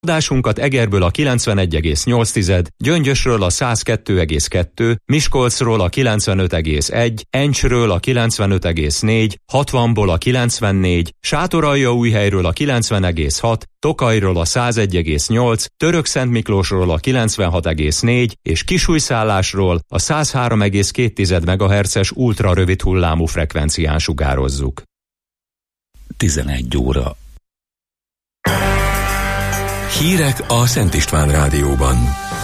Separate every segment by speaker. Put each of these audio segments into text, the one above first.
Speaker 1: Adásunkat Egerből a 91,8, Gyöngyösről a 102,2, Miskolcról a 95,1, Encsről a 95,4, 60-ból a 94, Sátoraljaújhelyről a 90,6, Tokajról a 101,8, Törökszentmiklósról a 96,4 és Kisújszállásról a 103,2 MHz-es ultrarövid hullámú frekvencián sugározzuk.
Speaker 2: 11 óra. Hírek a Szent István Rádióban.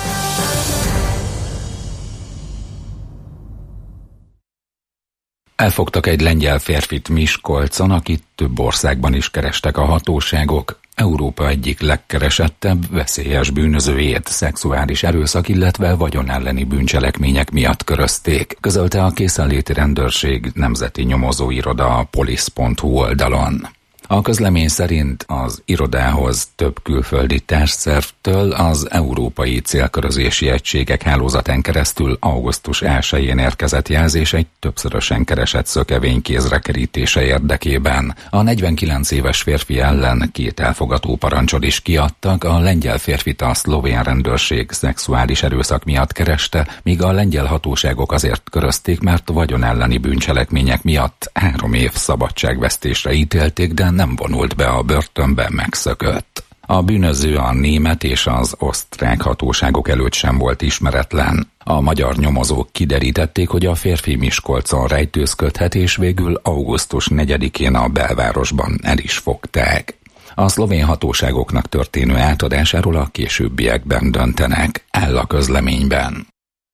Speaker 2: Elfogtak egy lengyel férfit Miskolcon, akit több országban is kerestek a hatóságok. Európa egyik legkeresettebb, veszélyes bűnözőjét szexuális erőszak, illetve vagyon elleni bűncselekmények miatt körözték, közölte a készenléti rendőrség nemzeti nyomozóiroda a police.hu oldalon. A közlemény szerint az irodához több külföldi társszervtől az európai célkörözési egységek hálózatán keresztül augusztus 1-én érkezett jelzés egy többszörösen keresett szökevény kézre kerítése érdekében. A 49 éves férfi ellen 2 elfogató parancsot is kiadtak, a lengyel férfit a szlovén rendőrség szexuális erőszak miatt kereste, míg a lengyel hatóságok azért körözték, mert vagyon elleni bűncselekmények miatt 3 év szabadságvesztésre ítélték, de nem vonult be a börtönbe, megszökött. A bűnöző a német és az osztrák hatóságok előtt sem volt ismeretlen. A magyar nyomozók kiderítették, hogy a férfi Miskolcon rejtőzködhet, és végül augusztus 4-én a belvárosban el is fogták. A szlovén hatóságoknak történő átadásáról a későbbiekben döntenek, áll a közleményben.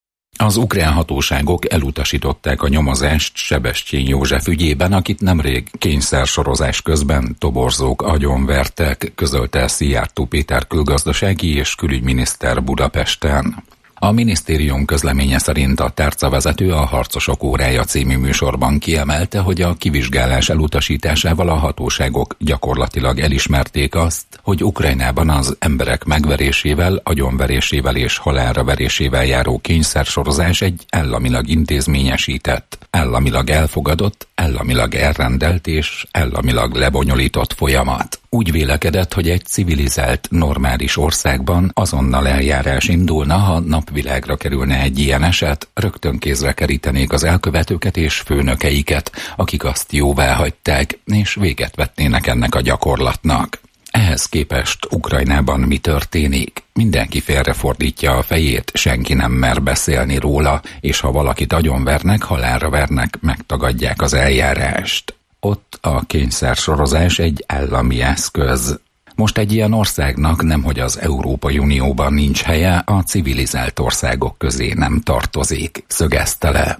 Speaker 2: Az ukrán hatóságok elutasították a nyomozást Sebestyén József ügyében, akit nemrég kényszersorozás közben toborzók agyonvertek, közölte Szijjártó Péter külgazdasági és külügyminiszter Budapesten. A minisztérium közleménye szerint a tárcavezető a Harcosok órája című műsorban kiemelte, hogy a kivizsgálás elutasításával a hatóságok gyakorlatilag elismerték azt, hogy Ukrajnában az emberek megverésével, agyonverésével és halálra verésével járó kényszersorozás egy államilag intézményesített, államilag elfogadott, államilag elrendelt és államilag lebonyolított folyamat. Úgy vélekedett, hogy egy civilizált, normális országban azonnal eljárás indulna, ha napvilágra kerülne egy ilyen eset, rögtön kézre kerítenék az elkövetőket és főnökeiket, akik azt jóvá hagyták, és véget vetnének ennek a gyakorlatnak. Ehhez képest Ukrajnában mi történik? Mindenki félrefordítja a fejét, senki nem mer beszélni róla, és ha valakit agyonvernek, halálra vernek, megtagadják az eljárást. Ott a kényszersorozás egy állami eszköz. Most egy ilyen országnak nemhogy az Európai Unióban nincs helye, a civilizált országok közé nem tartozik, szögezte le.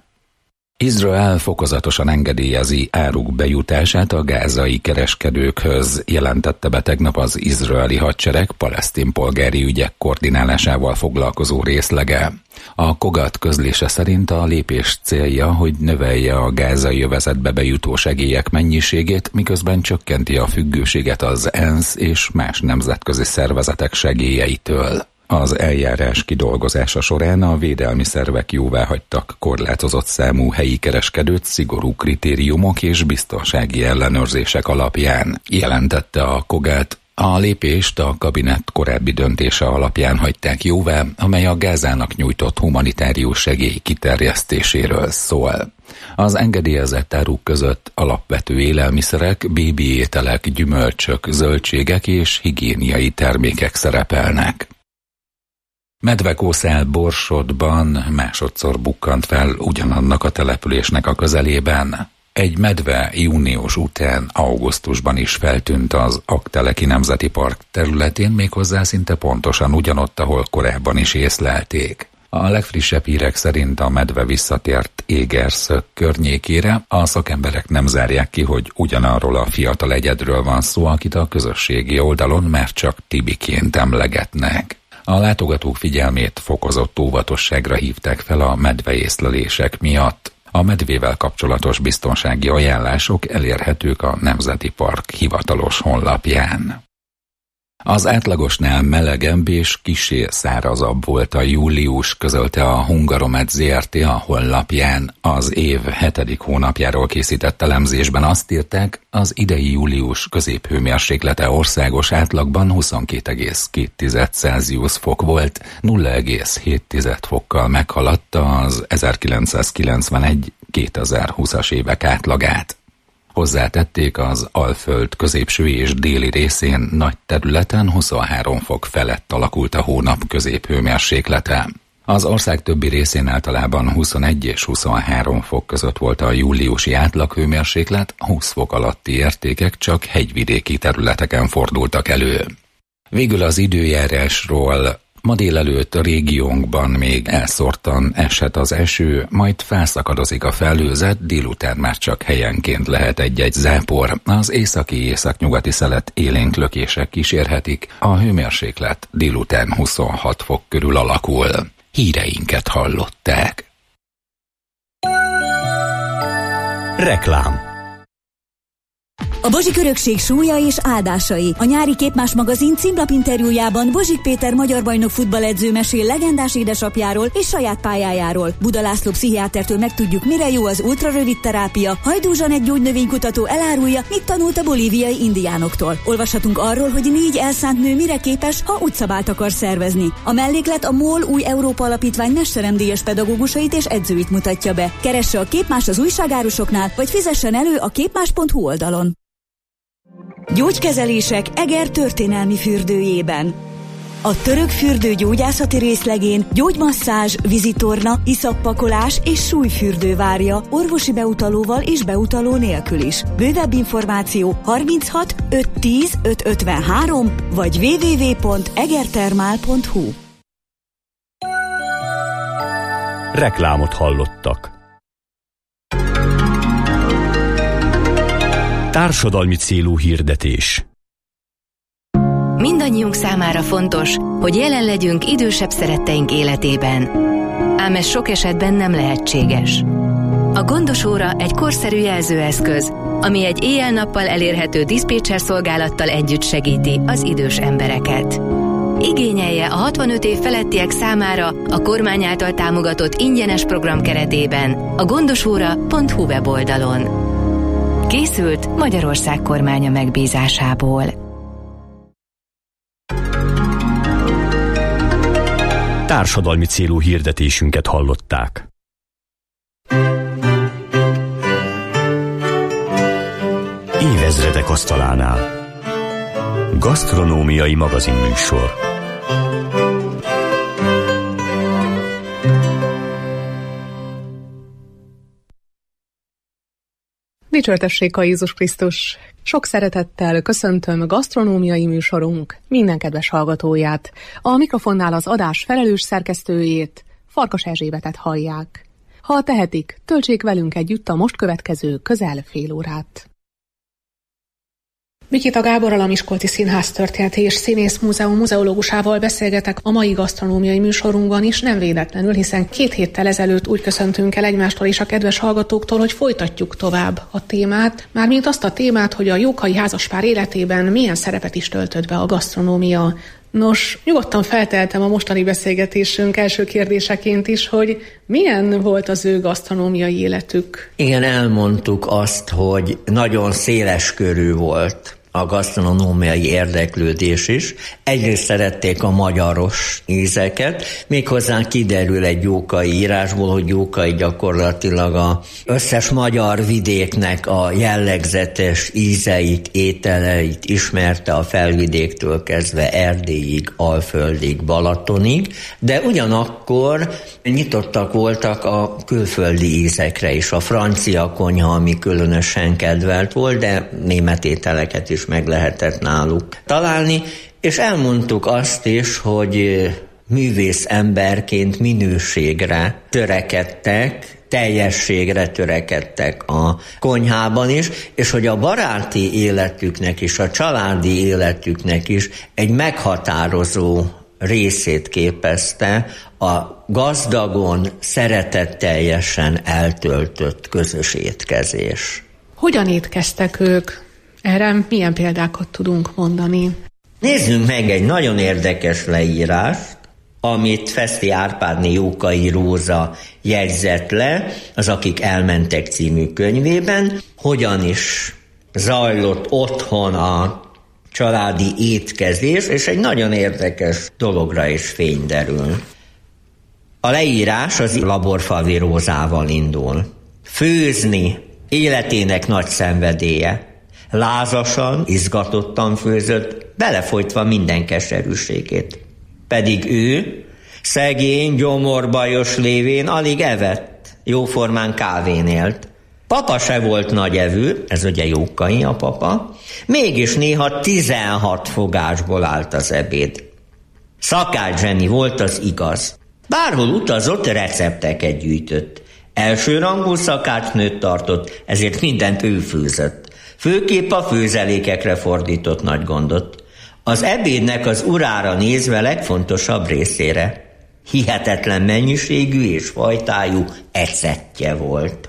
Speaker 2: Izrael fokozatosan engedélyezi áruk bejutását a gázai kereskedőkhöz, jelentette be tegnap az izraeli hadsereg palesztin polgári ügyek koordinálásával foglalkozó részlege. A Kogat közlése szerint a lépés célja, hogy növelje a gázai övezetbe bejutó segélyek mennyiségét, miközben csökkenti a függőséget az ENSZ és más nemzetközi szervezetek segélyeitől. Az eljárás kidolgozása során a védelmi szervek jóváhagytak korlátozott számú helyi kereskedőt szigorú kritériumok és biztonsági ellenőrzések alapján, jelentette a Kogat. A lépést a kabinett korábbi döntése alapján hagyták jóvá, amely a Gázának nyújtott humanitárius segély kiterjesztéséről szól. Az engedélyezett áruk között alapvető élelmiszerek, bébi ételek, gyümölcsök, zöldségek és higiéniai termékek szerepelnek. Medvekószál Borsodban másodszor bukkant fel ugyanannak a településnek a közelében. Egy medve június után augusztusban is feltűnt az Aggteleki Nemzeti Park területén, méghozzá szinte pontosan ugyanott, ahol korábban is észlelték. A legfrissebb hírek szerint a medve visszatért Égerszög környékére, a szakemberek nem zárják ki, hogy ugyanarról a fiatal egyedről van szó, akit a közösségi oldalon már csak Tibiként emlegetnek. A látogatók figyelmét fokozott óvatosságra hívták fel a medveészlelések miatt. A medvével kapcsolatos biztonsági ajánlások elérhetők a Nemzeti Park hivatalos honlapján. Az átlagosnál melegebb és kissé szárazabb volt a július, közölte a Hungaromet Zrt. A honlapján. Az év 7. hónapjáról készített elemzésben azt írták, az idei július középhőmérséklete országos átlagban 22,2 Celsius fok volt, 0,7 fokkal meghaladta az 1991-2020-as évek átlagát. Hozzátették, az Alföld középső és déli részén nagy területen 23 fok felett alakult a hónap középhőmérséklete. Az ország többi részén általában 21 és 23 fok között volt a júliusi átlaghőmérséklet, 20 fok alatti értékek csak hegyvidéki területeken fordultak elő. Végül az időjárásról. Ma délelőtt a régiónkban még elszórtan eshet az eső, majd felszakadozik a felhőzet, délután már csak helyenként lehet egy-egy zápor. Az északi-északnyugati szelet élénk lökések kísérhetik, a hőmérséklet délután 26 fok körül alakul. Híreinket hallották.
Speaker 3: Reklám. A Bozsik örökség súlya és áldásai. A nyári Képmás magazin címlapinterjújában Bozsik Péter magyar bajnok futballedző mesél legendás édesapjáról és saját pályájáról. Buda László pszichiátertől megtudjuk, mire jó az ultrarövid terápia. Hajdú Zsanett gyógynövénykutató elárulja, mit tanult a bolíviai indiánoktól. Olvashatunk arról, hogy 4 elszánt nő mire képes, ha utcabált akar szervezni. A melléklet a MOL új Európa Alapítvány mesteremdíjas pedagógusait és edzőit mutatja be. Keresse a Képmás az újságárusoknál, vagy fizessen elő a képmás.hu oldalon. Gyógykezelések Eger történelmi fürdőjében. A török fürdő gyógyászati részlegén gyógymasszázs, vizitorna, iszappakolás és súlyfürdő várja orvosi beutalóval és beutaló nélkül is. Bővebb információ 36 510 553 vagy www.egertermál.hu.
Speaker 4: Reklámot hallottak. Társadalmi célú hirdetés.
Speaker 5: Mindannyiunk számára fontos, hogy jelen legyünk idősebb szeretteink életében. Ám ez sok esetben nem lehetséges. A Gondos óra egy korszerű jelzőeszköz, ami egy éjjel-nappal elérhető diszpécser szolgálattal együtt segíti az idős embereket. Igényelje a 65 év felettiek számára a kormány által támogatott ingyenes program keretében a gondosóra.hu weboldalon. Készült Magyarország kormánya megbízásából.
Speaker 4: Társadalmi célú hirdetésünket hallották. Évezredek asztalánál. Gasztronómiai magazinműsor.
Speaker 6: Dicsőtessék a Jézus Krisztus! Sok szeretettel köszöntöm a gasztronómiai műsorunk minden kedves hallgatóját. A mikrofonnál az adás felelős szerkesztőjét, Farkas Erzsébetet hallják. Ha tehetik, töltsék velünk együtt a most következő közel fél órát. Mikita Gáborral, a Miskolci Színház történeti és színész múzeum muzeológusával beszélgetek a mai gasztronómiai műsorunkban is, nem véletlenül, hiszen 2 héttel ezelőtt úgy köszöntünk el egymástól és a kedves hallgatóktól, hogy folytatjuk tovább a témát, mármint azt a témát, hogy a jókai házaspár életében milyen szerepet is töltött be a gasztronómia. Nos, nyugodtan feltehetem a mostani beszélgetésünk első kérdéseként is, hogy milyen volt az ő gasztronómiai életük?
Speaker 7: Igen, elmondtuk azt, hogy nagyon széles körű volt a gasztronómiai érdeklődés is. Egyrészt szerették a magyaros ízeket, méghozzá kiderül egy jókai írásból, hogy Jókai gyakorlatilag az összes magyar vidéknek a jellegzetes ízeit, ételeit ismerte a felvidéktől kezdve Erdélyig, Alföldig, Balatonig, de ugyanakkor nyitottak voltak a külföldi ízekre is. A francia konyha, ami különösen kedvelt volt, de német ételeket is meg lehetett náluk találni, és elmondtuk azt is, hogy művész emberként minőségre törekedtek, teljességre törekedtek a konyhában is, és hogy a baráti életüknek és a családi életüknek is egy meghatározó részét képezte a gazdagon, szeretetteljesen eltöltött közös étkezés.
Speaker 6: Hogyan étkeztek ők? Erre milyen példákat tudunk mondani?
Speaker 7: Nézzünk meg egy nagyon érdekes leírást, amit Feszti Árpádné Jókai Róza jegyzett le, az Akik elmentek című könyvében, hogyan is zajlott otthon a családi étkezés, és egy nagyon érdekes dologra is fény derül. A leírás az Laborfalvi Rózával indul. Főzni életének nagy szenvedélye. Lázasan, izgatottan főzött, belefolytva minden keserűségét. Pedig ő, szegény, gyomorbajos lévén alig evett, jóformán kávén élt. Papa se volt nagy evő, ez ugye Jókai a papa, mégis néha 16 fogásból állt az ebéd. Szakács-zseni volt, az igaz. Bárhol utazott, recepteket gyűjtött. Elsőrangú szakácsnőt tartott, ezért mindent ő főzött. Főképp a főzelékekre fordított nagy gondot. Az ebédnek az urára nézve legfontosabb részére. Hihetetlen mennyiségű és fajtájú ecettje volt.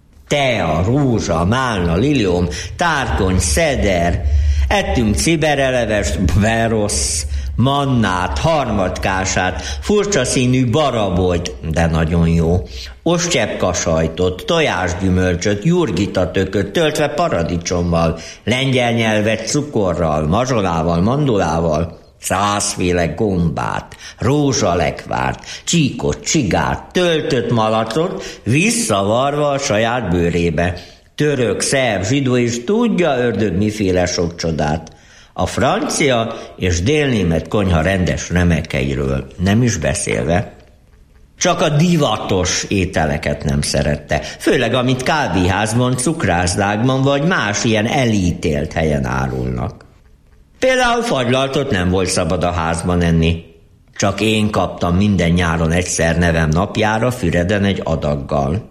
Speaker 7: Tea, rózsa, málna, liliom, tárkony, szeder, ettünk ciberelevest, verosz, mannát, harmadkását, furcsa színű barabolyt, de nagyon jó, ostyeppkasajtot, tojásgyümölcsöt, jurgitatököt, töltve paradicsommal, lengyel nyelvet cukorral, mazsolával, mandulával, 100 féle gombát, rózsalekvárt, csíkot, csigát, töltött malacot, visszavarva a saját bőrébe. Török, szerb, zsidó és tudja ördög miféle sok csodát. A francia és délnémet konyha rendes remekeiről nem is beszélve. Csak a divatos ételeket nem szerette, főleg amit kávéházban, cukrászdákban vagy más ilyen elítélt helyen árulnak. Például fagylaltot nem volt szabad a házban enni. Csak én kaptam minden nyáron egyszer nevem napjára Füreden egy adaggal.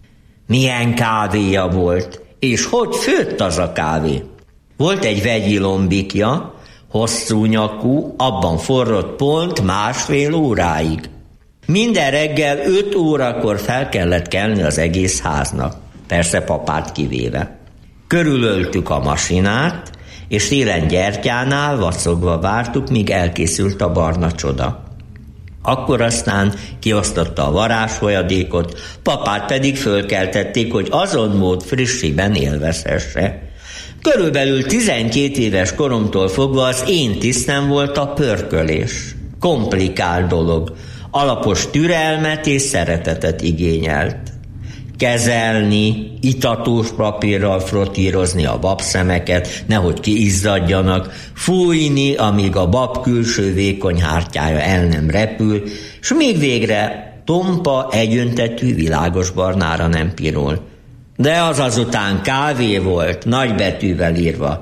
Speaker 7: Milyen kávéja volt, és hogy főtt az a kávé? Volt egy vegyi lombikja, hosszú nyakú, abban forrott pont 1,5 óráig. Minden reggel 5 órakor fel kellett kelni az egész háznak, persze papát kivéve. Körülöltük a masinát, és télen gyertyánál vacogva vártuk, míg elkészült a barna csoda. Akkor aztán kiosztotta a varázsfolyadékot, papát pedig fölkeltették, hogy azon mód frissiben élvezhesse. Körülbelül 12 éves koromtól fogva az én tisztem volt a pörkölés. Komplikált dolog, alapos türelmet és szeretetet igényelt. Kezelni, itatós papírral frottírozni a babszemeket, nehogy kiizzadjanak, fújni, amíg a bab külső vékony hártyája el nem repül, s még végre tompa, egyöntetű, világos barnára nem pirul. De az azután kávé volt, nagybetűvel írva,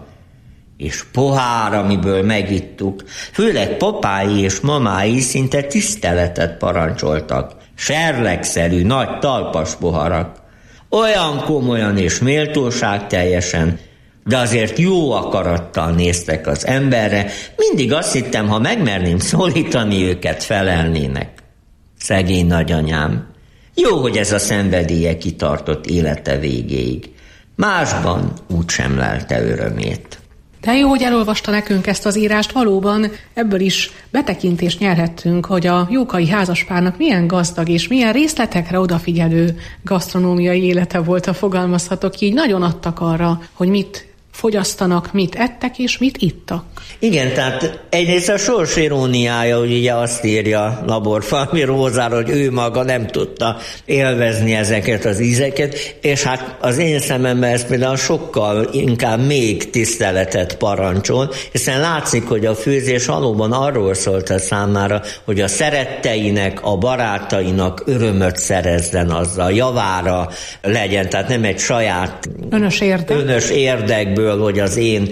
Speaker 7: és pohár, amiből megittuk, főleg papái és mamái szinte tiszteletet parancsoltak. Serlegszerű, nagy talpas poharak. Olyan komolyan és méltóságteljesen, de azért jó akarattal néztek az emberre, mindig azt hittem, ha megmerném szólítani őket, felelnének. Szegény nagyanyám. Jó, hogy ez a szenvedélye kitartott élete végéig. Másban úgysem lelte örömét.
Speaker 6: De jó, hogy elolvasta nekünk ezt az írást, valóban ebből is betekintést nyerhettünk, hogy a Jókai házaspárnak milyen gazdag és milyen részletekre odafigyelő gasztronómiai élete volt, ha fogalmazhatok így. Nagyon adtak arra, hogy mit fogyasztanak, mit ettek és mit ittak.
Speaker 7: Igen, tehát egyrészt a sors iróniája, hogy ugye azt írja Laborfalvi Rózáról, hogy ő maga nem tudta élvezni ezeket az ízeket, és hát az én szememben ez például sokkal inkább még tiszteletet parancsol, hiszen látszik, hogy a főzés valóban arról szólt a számára, hogy a szeretteinek, a barátainak örömöt szerezzen azzal, javára legyen, tehát nem egy saját önös érdekből, hogy az én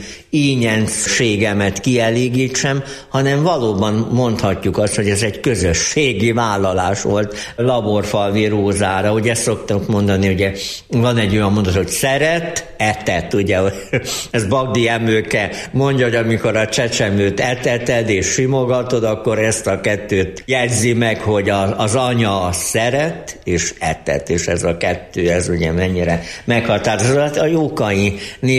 Speaker 7: ínyenségemet kielégítsem, hanem valóban mondhatjuk azt, hogy ez egy közösségi vállalás volt Laborfalvi Rózára. Ugye ezt szoktak mondani, ugye van egy olyan mondat, hogy szeret, etet, ugye ez Bagdi Emőke mondja, hogy amikor a csecsemőt eteted és simogatod, akkor ezt a kettőt jegyzi meg, hogy az anya szeret és etet, és ez a kettő, ez ugye mennyire meghatározó. A Jókai néra ezek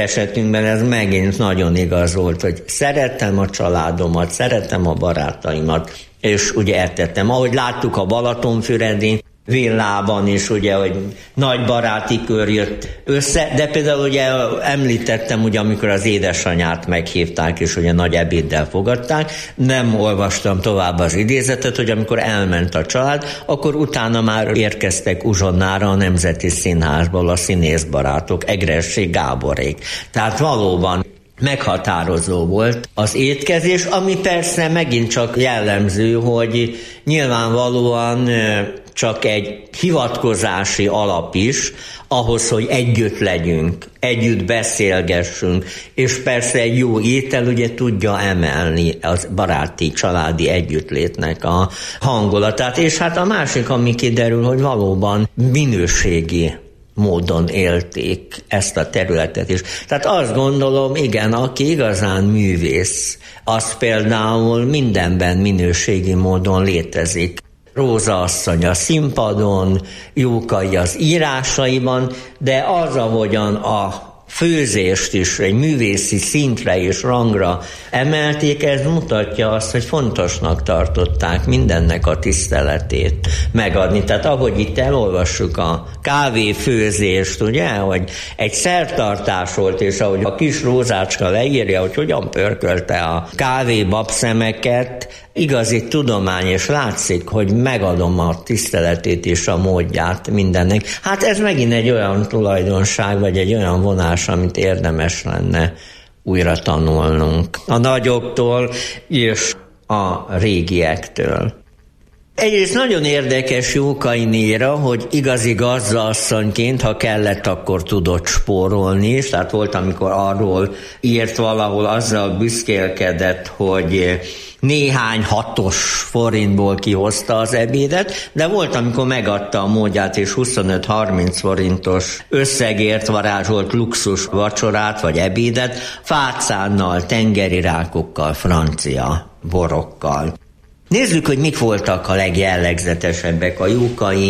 Speaker 7: esetünkben ez megint nagyon igaz volt, hogy szerettem a családomat, szerettem a barátaimat, és ugye ettettem. Ahogy láttuk a Balatonfüredi villában is, ugye, hogy nagy baráti kör jött össze, de például ugye említettem, ugye, amikor az édesanyát meghívták, és ugye nagy ebéddel fogadták, nem olvastam tovább az idézetet, hogy amikor elment a család, akkor utána már érkeztek uzsonnára a Nemzeti Színházból a színészbarátok, Egressy Gáborék. Tehát valóban meghatározó volt az étkezés, ami persze megint csak jellemző, hogy nyilvánvalóan csak egy hivatkozási alap is ahhoz, hogy együtt legyünk, együtt beszélgessünk, és persze egy jó étel ugye tudja emelni az baráti, családi együttlétnek a hangulatát, és hát a másik, ami kiderül, hogy valóban minőségi módon élték ezt a területet is. Tehát azt gondolom, igen, aki igazán művész, az például mindenben minőségi módon létezik. Róza asszony a színpadon, Jókai az írásaiban, de az, ahogyan a főzést is egy művészi szintre és rangra emelték, ez mutatja azt, hogy fontosnak tartották mindennek a tiszteletét megadni. Tehát ahogy itt elolvassuk a kávéfőzést, ugye, hogy egy szertartás volt, és ahogy a kis Rózácska leírja, hogy hogyan pörkölte a kávébabszemeket, igazi tudomány, és látszik, hogy megadom a tiszteletét és a módját mindennek. Hát ez megint egy olyan tulajdonság, vagy egy olyan vonás, amit érdemes lenne újra tanulnunk a nagyoktól és a régiektől. Egyrészt nagyon érdekes Jókai Néra, hogy igazi gazdaasszonyként, ha kellett, akkor tudott spórolni, és tehát volt, amikor arról írt valahol, azzal büszkélkedett, hogy néhány 6 forintból kihozta az ebédet, de volt, amikor megadta a módját, és 25-30 forintos összegért varázsolt luxus vacsorát vagy ebédet, fácánnal, tengeri rákokkal, francia borokkal. Nézzük, hogy mik voltak a legjellegzetesebbek a Jókai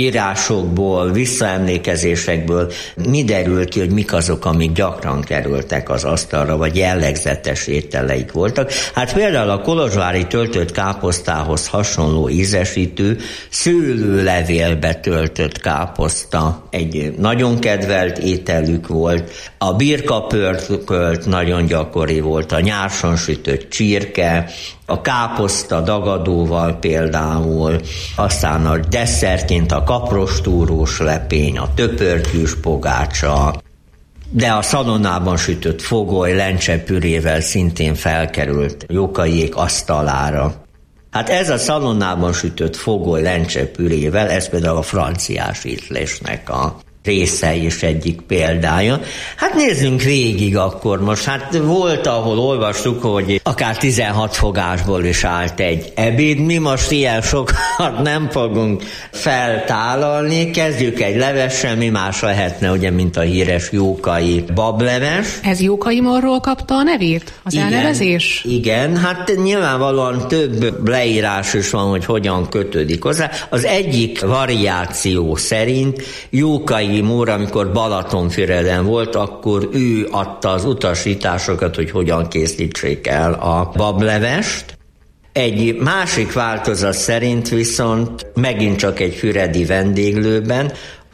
Speaker 7: írásokból, visszaemlékezésekből. Mi derült ki, hogy mik azok, amik gyakran kerültek az asztalra, vagy jellegzetes ételeik voltak. Hát például a kolozsvári töltött káposztához hasonló ízesítő, szőlőlevélbe töltött káposzta egy nagyon kedvelt ételük volt. A birkapörkölt nagyon gyakori volt, a nyárson sütött csirke, a káposzta dagadóval például, aztán a desszertként a kaprostúrós lepény, a töpörtyűs pogácsa, de a szalonnában sütött fogoly lencsepürével szintén felkerült Jókaiék asztalára. Hát ez a szalonnában sütött fogoly lencsepürével, ez például a franciás ízlésnek a része is egyik példája. Hát nézzünk végig akkor most. Hát volt, ahol olvastuk, hogy akár 16 fogásból is állt egy ebéd. Mi most ilyen sokat nem fogunk feltállalni. Kezdjük egy levessel, mi más lehetne, ugye, mint a híres jókai bableves.
Speaker 6: Ez Jókai marról kapta a nevét? Az elnevezés?
Speaker 7: Igen, hát nyilvánvalóan több leírás is van, hogy hogyan kötődik hozzá. Az egyik variáció szerint Jókai Mór, amikor Balatonfüreden volt, akkor ő adta az utasításokat, hogy hogyan készítsék el a bablevest. Egy másik változat szerint viszont megint csak egy füredi vendéglőben,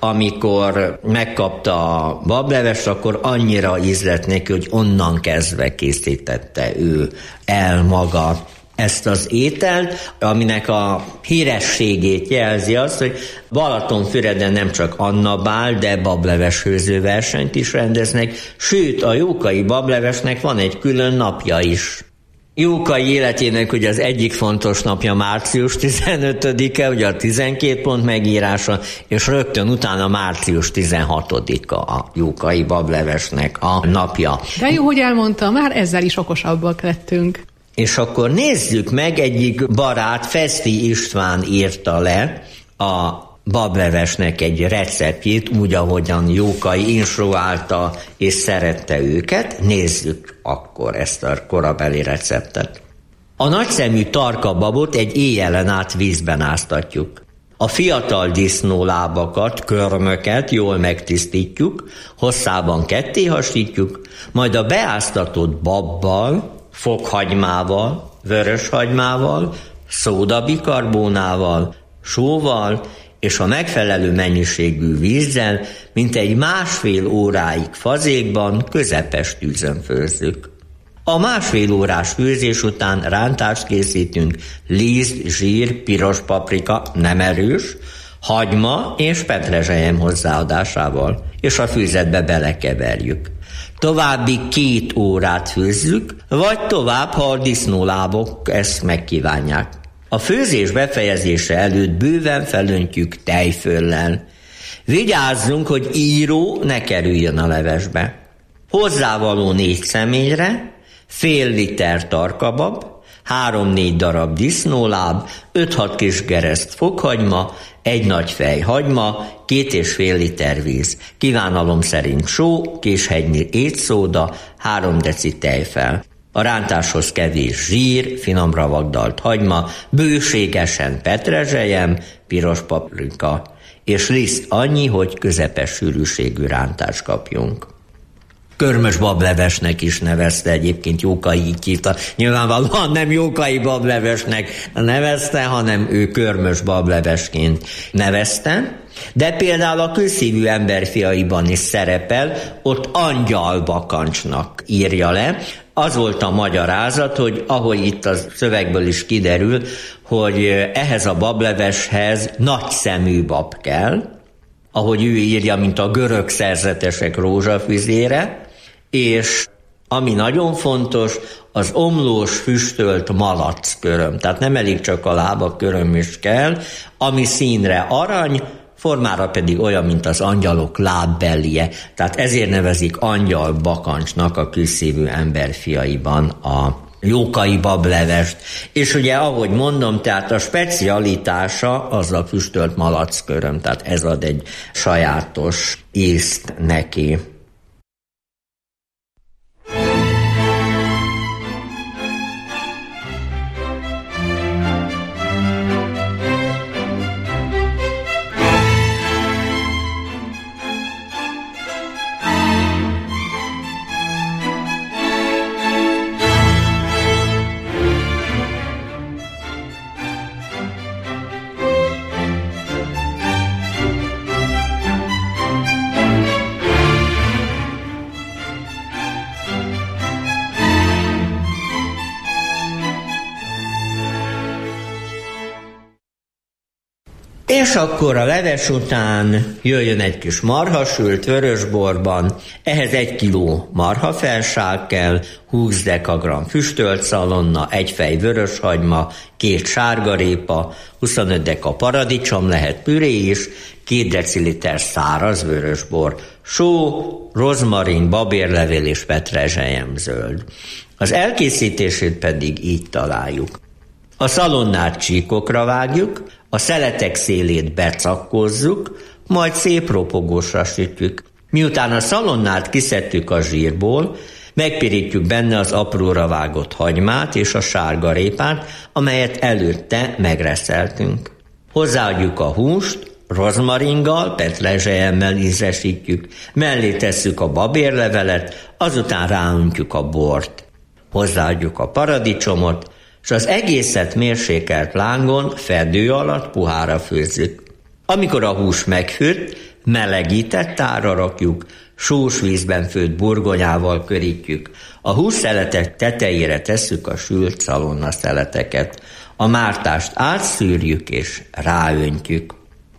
Speaker 7: amikor megkapta a bablevest, akkor annyira ízlett neki, hogy onnan kezdve készítette ő el maga ezt az ételt, aminek a hírességét jelzi az, hogy Balatonfüreden nem csak Anna Bál, de bableves főzőversenyt is rendeznek, sőt a jókai bablevesnek van egy külön napja is. Jókai életének ugye az egyik fontos napja március 15-e, ugye a 12 pont megírása, és rögtön utána március 16-a a Jókai bablevesnek a napja.
Speaker 6: De jó, hogy elmondta, már ezzel is okosabbak lettünk.
Speaker 7: És akkor nézzük meg, egyik barát, Feszti István írta le a bablevesnek egy receptjét, úgy, ahogyan Jókai instruálta és szerette őket. Nézzük akkor ezt a korabeli receptet. A nagyszemű tarka babot egy éjjelen át vízben áztatjuk. A fiatal disznólábakat, körmöket jól megtisztítjuk, hosszában ketté hasítjuk, majd a beáztatott babbal, fokhagymával, vöröshagymával, szódabikarbónával, sóval és a megfelelő mennyiségű vízzel mintegy 1,5 óráig fazékban közepes tűzön főzzük. A 1,5 órás főzés után rántást készítünk liszt, zsír, piros paprika, nem erős, hagyma és petrezselyem hozzáadásával, és a főzetbe belekeverjük. További 2 órát főzzük, vagy tovább, ha a disznólábok ezt megkívánják. A főzés befejezése előtt bőven felöntjük tejföllel. Vigyázzunk, hogy író ne kerüljön a levesbe. Hozzávaló 4 személyre, fél liter tarkabab, 3-4 darab disznóláb, 5-6 kis gereszt fokhagyma, 1 nagy fej hagyma, 2,5 liter víz. Kívánalom szerint só, késhegynyi étszóda, 3 deci tejfel. A rántáshoz kevés zsír, finomra vagdalt hagyma, bőségesen petrezselyem, piros paprika, és liszt annyi, hogy közepes sűrűségű rántást kapjunk. Körmös bablevesnek is nevezte, egyébként Jókai így hívta. Nyilvánvalóan nem Jókai bablevesnek nevezte, hanem ő körmös bablevesként nevezte. De például a Közszívű emberfiaiban is szerepel, ott angyalbakancsnak írja le. Az volt a magyarázat, hogy ahogy itt a szövegből is kiderül, hogy ehhez a bableveshez nagy szemű bab kell, ahogy ő írja, mint a görög szerzetesek rózsafüzére, és ami nagyon fontos, az omlós füstölt malacköröm. Tehát nem elég csak a lábak köröm is kell, ami színre arany, formára pedig olyan, mint az angyalok lábbelije. Tehát ezért nevezik angyalbakancsnak a Közszívű emberfiaiban a Jókai bablevest. És ugye, ahogy mondom, tehát a specialitása az a füstölt malacköröm, tehát ez ad egy sajátos ízt neki. És akkor a leves után jöjjön egy kis marhasült vörösborban, ehhez 1 kiló marhafelság kell, 20 dekagram füstölt szalonna, 1 fej vöröshagyma, 2 sárgarépa, 25 deka paradicsom, lehet püré is, 2 deciliter száraz vörösbor, só, rozmarin, babérlevél és petrezselyem zöld. Az elkészítését pedig így találjuk. A szalonnát csíkokra vágjuk, a szeletek szélét becakkozzuk, majd szép ropogósra sütjük. Miután a szalonnát kiszedtük a zsírból, megpirítjuk benne az apróra vágott hagymát és a sárgarépát, amelyet előtte megreszeltünk. Hozzáadjuk a húst, rozmaringgal, petrezselyemmel ízesítjük, mellé tesszük a babérlevelet, azután ráöntjük a bort. Hozzáadjuk a paradicsomot, és az egészet mérsékelt lángon fedő alatt puhára főzzük. Amikor a hús megfőtt, melegített tálra rakjuk, sós vízben főtt burgonyával körítjük. A hússzeletek tetejére tesszük a sült szalonna szeleteket. A mártást átszűrjük és ráöntjük.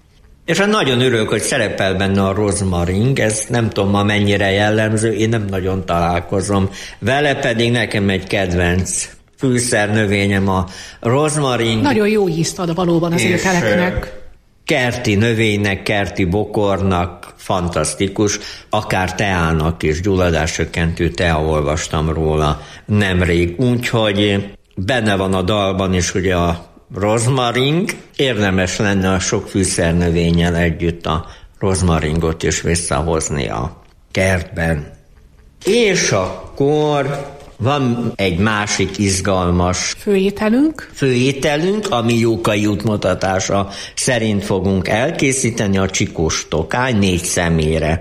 Speaker 7: És nagyon örülök, hogy szerepel benne a rozmaring, ez nem tudom ma mennyire jellemző, én nem nagyon találkozom vele, pedig nekem egy kedvenc fűszernövényem a rozmaring.
Speaker 6: Nagyon jó ízt ad valóban az ételeknek.
Speaker 7: Kerti növénynek, kerti bokornak, fantasztikus, akár teának is, gyulladáscsökkentő tea, olvastam róla nemrég, úgyhogy benne van a dalban is ugye a rozmaring, érdemes lenne a sok fűszernövényel együtt a rozmaringot is visszahozni a kertben. És akkor Van egy másik izgalmas főételünk, ami Jókai útmutatása szerint fogunk elkészíteni, a csikós tokány 4 személyre.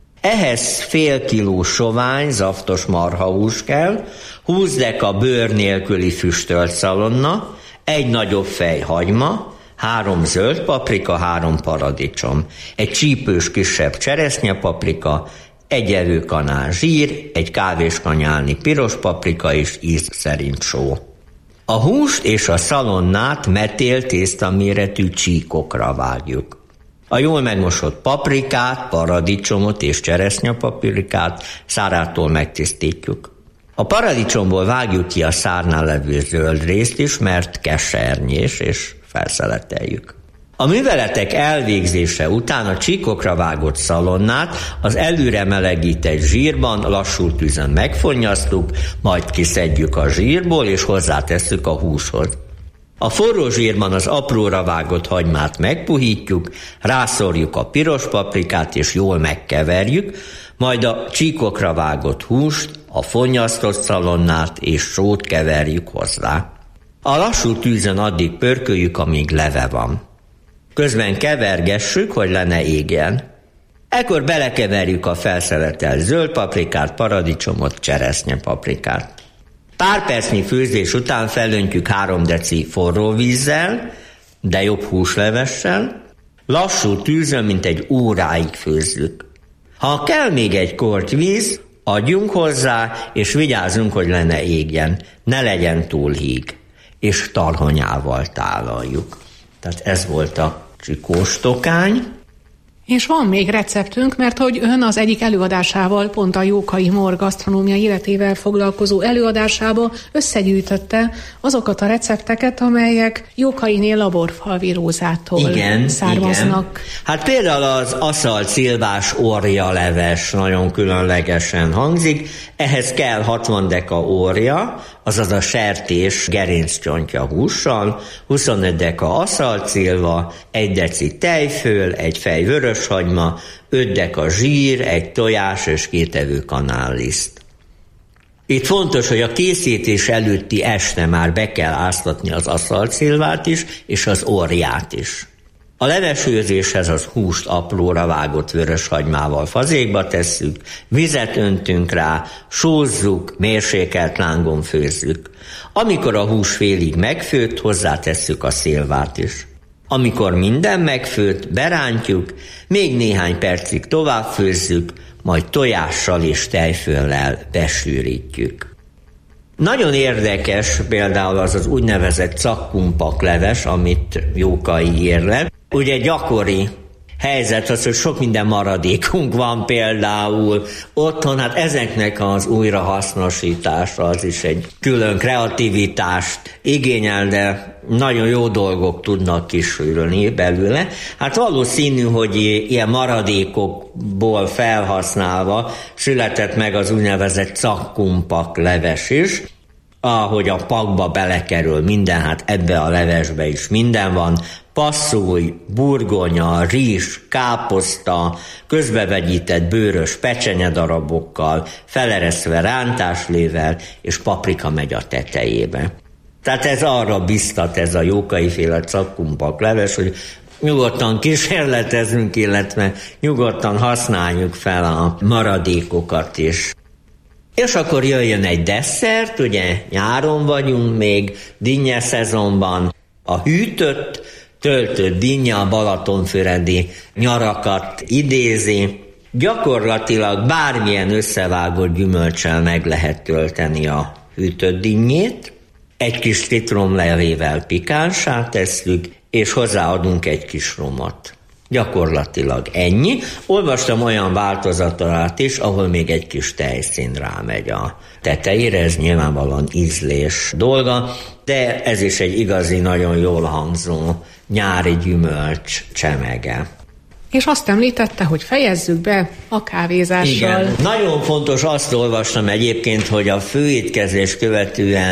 Speaker 7: Ehhez fél kiló sovány, zaftos marhahús kell, 20 deka bőr nélküli füstölt szalonna, 1 nagyobb fej hagyma, 3 zöld paprika, 3 paradicsom, egy csípős kisebb cseresznyepaprika, 1 evőkanál zsír, 1 kávéskanyálnyi piros paprika és íz szerint só. A húst és a szalonnát metél tésztaméretű csíkokra vágjuk. A jól megmosott paprikát, paradicsomot és cseresznyepaprikát szárától megtisztítjuk. A paradicsomból vágjuk ki a szárnál levő zöld részt is, mert kesernyés, és felszeleteljük. A műveletek elvégzése után a csíkokra vágott szalonnát az előre melegített zsírban lassú tűzön megfonnyasztjuk, majd kiszedjük a zsírból és hozzátesszük a húshoz. A forró zsírban az apróra vágott hagymát megpuhítjuk, rászorjuk a piros paprikát és jól megkeverjük, majd a csíkokra vágott húst, a fonnyasztott szalonnát és sót keverjük hozzá. A lassú tűzön addig pörköljük, amíg leve van. Közben kevergessük, hogy le ne égjen. Ekkor belekeverjük a felszeletelt zöld paprikát, paradicsomot, cseresznyepaprikát. Pár percnyi főzés után felöntjük 3 deci forró vízzel, de jobb húslevessel, lassú tűzön, mint 1 óráig főzzük. Ha kell még egy korty víz, adjunk hozzá, és vigyázzunk, hogy le ne égjen, ne legyen túl híg, és tarhonyával tálaljuk. Tehát ez volt a csikós tokány.
Speaker 6: És van még receptünk, mert hogy ön az egyik előadásával, pont a Jókai Mor gasztronómia életével foglalkozó előadásába összegyűjtötte azokat a recepteket, amelyek Jókainé laborfalvi Rózától származnak.
Speaker 7: Igen. Hát például az aszalt szilvás orja leves nagyon különlegesen hangzik, ehhez kell 60 deka orja, azaz a sertés gerinccsontja hússal, 25 deka aszalt szilva, 1 deci tejföl, 1 fej vöröshagyma, 5 deka zsír, 1 tojás és 2 evőkanálliszt. Itt fontos, hogy a készítés előtti este már be kell áztatni az aszalt szilvát is, és az orját is. A levesfőzéshez az húst apróra vágott vöröshagymával fazékba tesszük, vizet öntünk rá, sózzuk, mérsékelt lángon főzzük. Amikor a hús félig megfőtt, hozzátesszük a szilvát is. Amikor minden megfőtt, berántjuk, még néhány percig tovább főzzük, majd tojással és tejföllel besűrítjük. Nagyon érdekes például az úgynevezett cakkumpak leves, amit Jókai ír le. Ugye gyakori helyzet az, hogy sok minden maradékunk van például otthon, hát ezeknek az újrahasznosítása az is egy külön kreativitást igényel, de nagyon jó dolgok tudnak kisülni belőle. Hát valószínű, hogy ilyen maradékokból felhasználva született meg az úgynevezett cakkumpak leves is, ahogy a pakba belekerül minden, hát ebbe a levesbe is minden van, passzúj, burgonya, rizs, káposzta, közbevegyített bőrös pecsenyedarabokkal, feleresztve rántáslével, és paprika megy a tetejébe. Tehát ez arra biztat, ez a Jókai-féle cakkumpak leves, hogy nyugodtan kísérletezünk, illetve nyugodtan használjuk fel a maradékokat is. És akkor jöjjön egy desszert, ugye nyáron vagyunk még, dinnye szezonban, a hűtött, töltött dinnye a balatonfüredi nyarakat idézi. Gyakorlatilag bármilyen összevágott gyümölccsel meg lehet tölteni a hűtött dinnyét. Egy kis citromlevével pikánsá tesszük, és hozzáadunk egy kis romot. Gyakorlatilag ennyi. Olvastam olyan változatát is, ahol még egy kis tejszín rámegy a tetejére, ez nyilvánvalóan ízlés dolga, de ez is egy igazi, nagyon jól hangzó nyári gyümölcs csemege.
Speaker 6: És azt említette, hogy fejezzük be a kávézással.
Speaker 7: Igen. Nagyon fontos, azt olvastam egyébként, hogy a főétkezés követően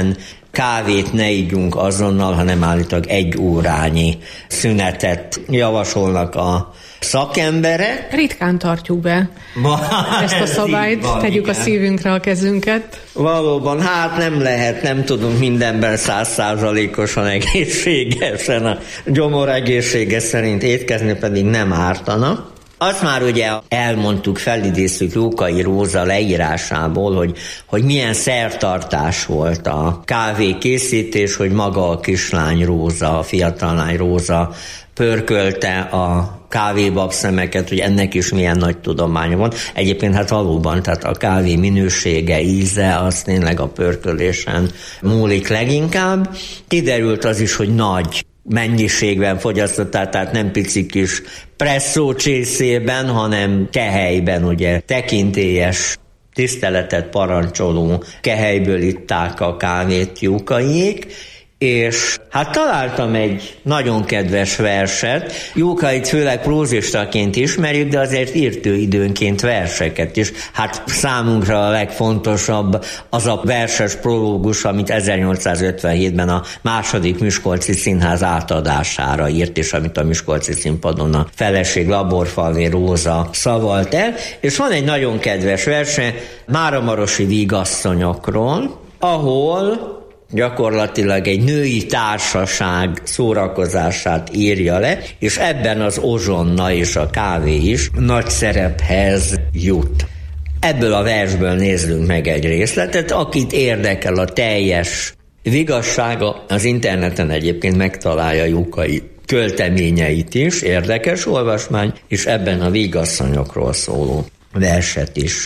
Speaker 7: kávét ne ígyunk azonnal, hanem állítólag 1 órányi szünetet javasolnak a szakemberek.
Speaker 6: Ritkán tartjuk be ezt a szabályt, tegyük a szívünkre a kezünket.
Speaker 7: Valóban, hát nem lehet, nem tudunk mindenben 100%-osan egészségesen, a gyomor egészsége szerint étkezni pedig nem ártana. Azt már ugye elmondtuk, felidéztük Jókai Róza leírásából, hogy milyen szertartás volt a kávékészítés, hogy maga a kislány Róza, a fiatallány Róza pörkölte a kávébabszemeket, hogy ennek is milyen nagy tudománya van. Egyébként hát valóban, tehát a kávé minősége, íze, az tényleg a pörkölésen múlik leginkább. Kiderült az is, hogy nagy mennyiségben fogyasztották, tehát nem pici kis presszó csészében, hanem kehelyben, ugye tekintélyes, tiszteletet parancsoló kehelyből itták a kávét Jókaiék, és hát találtam egy nagyon kedves verset. Jókait főleg prózistaként ismerjük, de azért írt ő időnként verseket is. Hát számunkra a legfontosabb az a verses prológus, amit 1857-ben a második Miskolci Színház átadására írt, és amit a Miskolci Színpadon a feleség Laborfalvé Róza szavalt el. És van egy nagyon kedves verse Máramarosi vígasszonyokról, ahol gyakorlatilag egy női társaság szórakozását írja le, és ebben az ozsonna és a kávé is nagy szerephez jut. Ebből a versből nézzünk meg egy részletet, akit érdekel a teljes vigassága, az interneten egyébként megtalálja Jókai költeményeit is, érdekes olvasmány, és ebben a vígasszonyokról szóló verset is.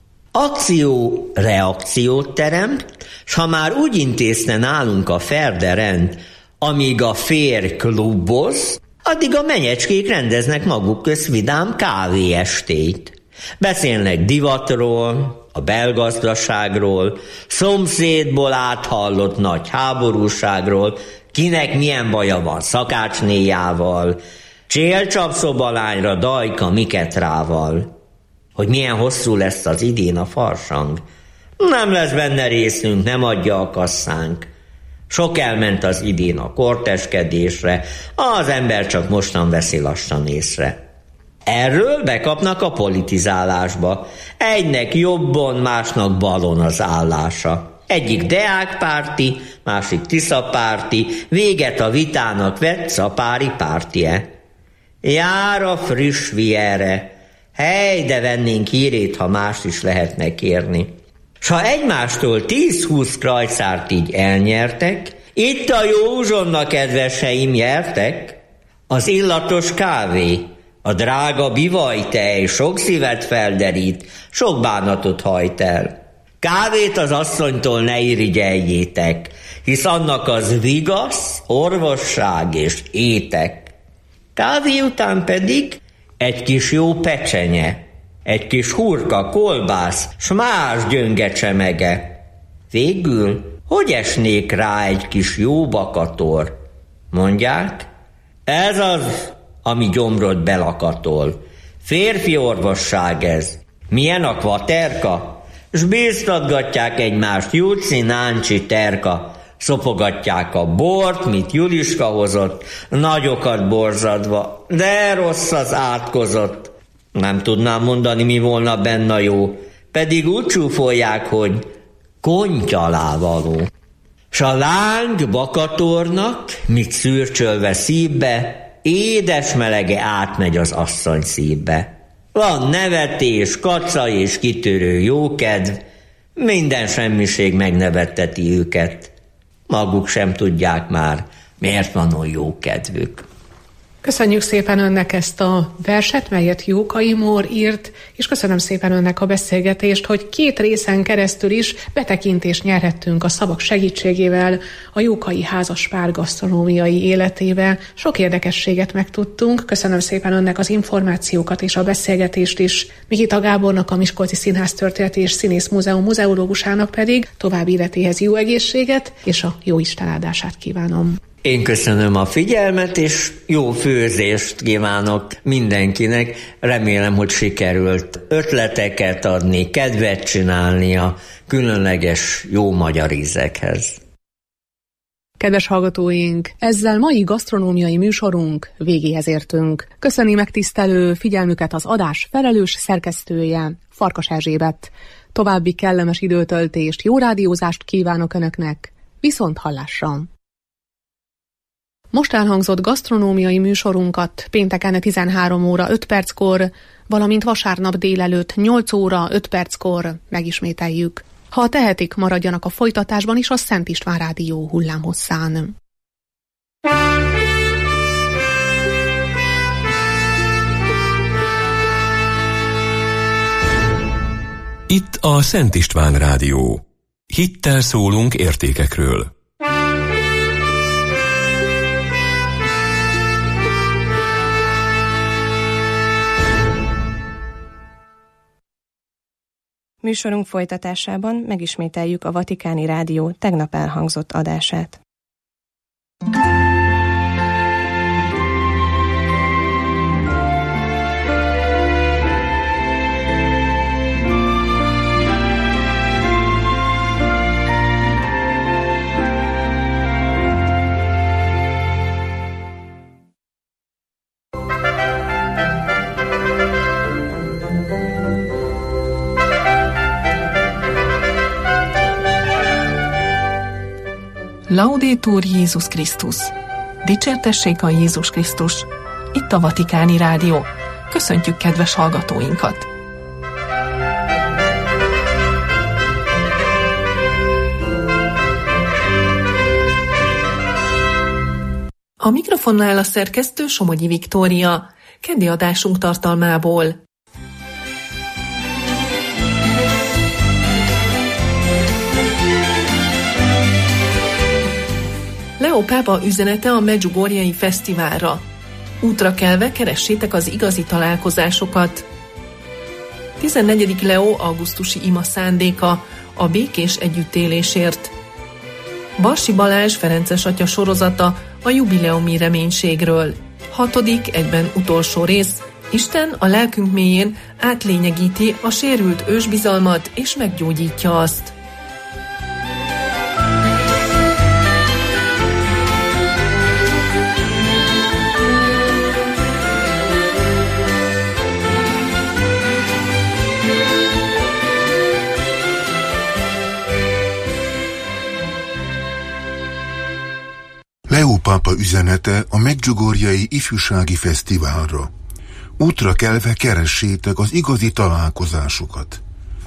Speaker 7: Akció reakciót teremt, s ha már úgy intézne nálunk a ferderend, amíg a férj kluboz, addig a menyecskék rendeznek maguk közt vidám kávéestét. Beszélnek divatról, a belgazdaságról, szomszédból áthallott nagy háborúságról, kinek milyen baja van szakácsnéjával, csélcsapszobalányra Dajka Miketrával. Hogy milyen hosszú lesz az idén a farsang. Nem lesz benne részünk, nem adja a kasszánk. Sok elment az idén a korteskedésre, az ember csak mostan veszi lassan észre. Erről bekapnak a politizálásba. Egynek jobbon, másnak balon az állása. Egyik deákpárti, másik tiszapárti, véget a vitának vett szapári pártie. Jár a friss viere, hely, de vennénk hírét, ha mást is lehetne kérni. S ha egymástól 10-20 krajcárt így elnyertek, itt a jó uzsonna, kedveseim, jertek, az illatos kávé, a drága bivajtej sok szívet felderít, sok bánatot hajt el. Kávét az asszonytól ne irigyeljétek, hisz annak az vigasz, orvosság és étek. Kávé után pedig egy kis jó pecsenye, egy kis hurka, kolbász, s más gyönge csemege. Végül, hogy esnék rá egy kis jó bakator? Mondják, ez az, ami gyomrod belakatol. Férfi orvosság ez. Milyen a kvaterka? S bíztatgatják egymást Júci, Náncsi, Terka. Szopogatják a bort, mit Juliska hozott, nagyokat borzadva, de rossz az átkozott. Nem tudnám mondani, mi volna benne jó, pedig úgy csúfolják, hogy kontyalá-való. S a láng bakatornak, mit szürcsölve szívbe, édes melege átmegy az asszony szívbe. Van nevetés, kaca és kitörő jókedv, minden semmiség megnevetteti őket. Maguk sem tudják már, miért van olyan jó kedvük.
Speaker 6: Köszönjük szépen önnek ezt a verset, melyet Jókai Mór írt, és köszönöm szépen önnek a beszélgetést, hogy 2 részen keresztül is betekintést nyerhettünk a szavak segítségével a Jókai házaspár gasztronómiai életébe. Sok érdekességet megtudtunk. Köszönöm szépen önnek az információkat és a beszélgetést is. Mikita Gábornak, a Miskolci Színház Történeti és Színész Múzeum muzeológusának pedig további életéhez jó egészséget és a jó Isten áldását kívánom.
Speaker 7: Én köszönöm a figyelmet, és jó főzést kívánok mindenkinek. Remélem, hogy sikerült ötleteket adni, kedvet csinálni a különleges jó magyar ízekhez.
Speaker 6: Kedves hallgatóink, ezzel mai gasztronómiai műsorunk végéhez értünk. Köszöni megtisztelő figyelmüket az adás felelős szerkesztője, Farkas Erzsébet. További kellemes időtöltést, jó rádiózást kívánok Önöknek, viszont hallásra! Most elhangzott gasztronómiai műsorunkat pénteken 13 óra 5 perckor, valamint vasárnap délelőtt 8 óra 5 perckor megismételjük. Ha tehetik, maradjanak a folytatásban is a Szent István Rádió hullámhosszán.
Speaker 8: Itt a Szent István Rádió. Hittel szólunk értékekről.
Speaker 9: Műsorunk folytatásában megismételjük a Vatikáni Rádió tegnap elhangzott adását.
Speaker 10: Laudetur Jézus Krisztus! Dicsértessék a Jézus Krisztus! Itt a Vatikáni Rádió. Köszöntjük kedves hallgatóinkat! A mikrofonnál a szerkesztő Somogyi Viktória. Keddi adásunk tartalmából. Leó pápa üzenete a Medjugorjei Fesztiválra. Útra kelve keressétek az igazi találkozásokat. 14. Leó augusztusi ima szándéka a békés együttélésért. Barsi Balázs Ferences atya sorozata a jubileumi reménységről. 6. egyben utolsó rész. Isten a lelkünk mélyén átlényegíti a sérült ősbizalmat és meggyógyítja azt.
Speaker 11: Leó pápa üzenete a Medjugorjei Ifjúsági Fesztiválra. Útra kelve keressétek az igazi találkozásokat.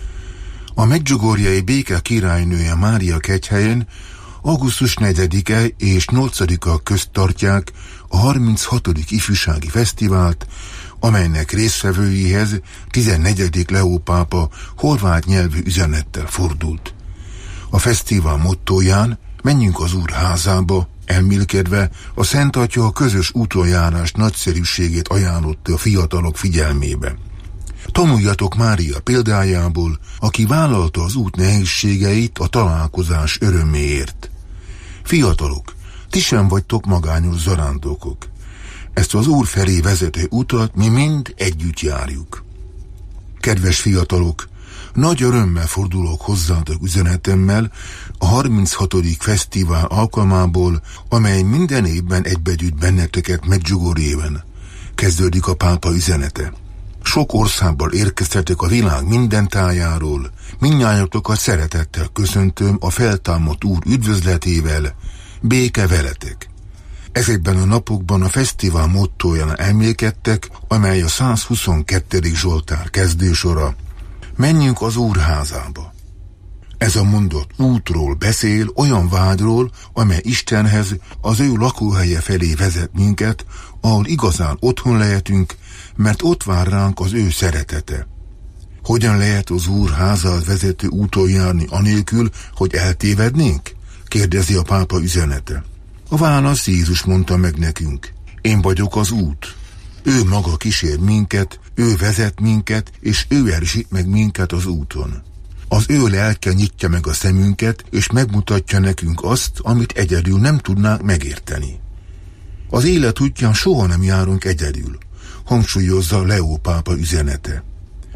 Speaker 11: A Medjugorjei béke királynője Mária kegyhelyen augusztus 4-e és 8-a közt tartják a 36. Ifjúsági Fesztivált, amelynek résztvevőihez 14. Leó pápa horvát nyelvű üzenettel fordult. A fesztivál mottóján menjünk az Úr házába, elmélkedve a Szent Atya a közös útonjárás nagyszerűségét ajánlotta a fiatalok figyelmébe. Tanuljatok Mária példájából, aki vállalta az út nehézségeit a találkozás öröméért. Fiatalok, ti sem vagytok magányos zarándokok. Ezt az Úr felé vezető utat mi mind együtt járjuk. Kedves fiatalok, nagy örömmel fordulok hozzátok üzenetemmel a 36. fesztivál alkalmából, amely minden évben egybegyűjt benneteket Medjugorjében. Kezdődik a pápa üzenete. Sok országból érkeztetek a világ minden tájáról, mindnyájatokat szeretettel köszöntöm a feltámadt Úr üdvözletével, béke veletek. Ezekben a napokban a fesztivál mottóján emlékedtek, amely a 122. Zsoltár kezdősora. Menjünk az Úr házába. Ez a mondat útról beszél, olyan vágyról, amely Istenhez, az ő lakóhelye felé vezet minket, ahol igazán otthon lehetünk, mert ott vár ránk az ő szeretete. Hogyan lehet az Úr házához vezető úton járni anélkül, hogy eltévednénk? Kérdezi a pápa üzenete. A válasz Jézus mondta meg nekünk. Én vagyok az út. Ő maga kísér minket, ő vezet minket, és ő erősít meg minket az úton. Az ő lelke nyitja meg a szemünket, és megmutatja nekünk azt, amit egyedül nem tudnánk megérteni. Az élet útján soha nem járunk egyedül, hangsúlyozza Leó pápa üzenete.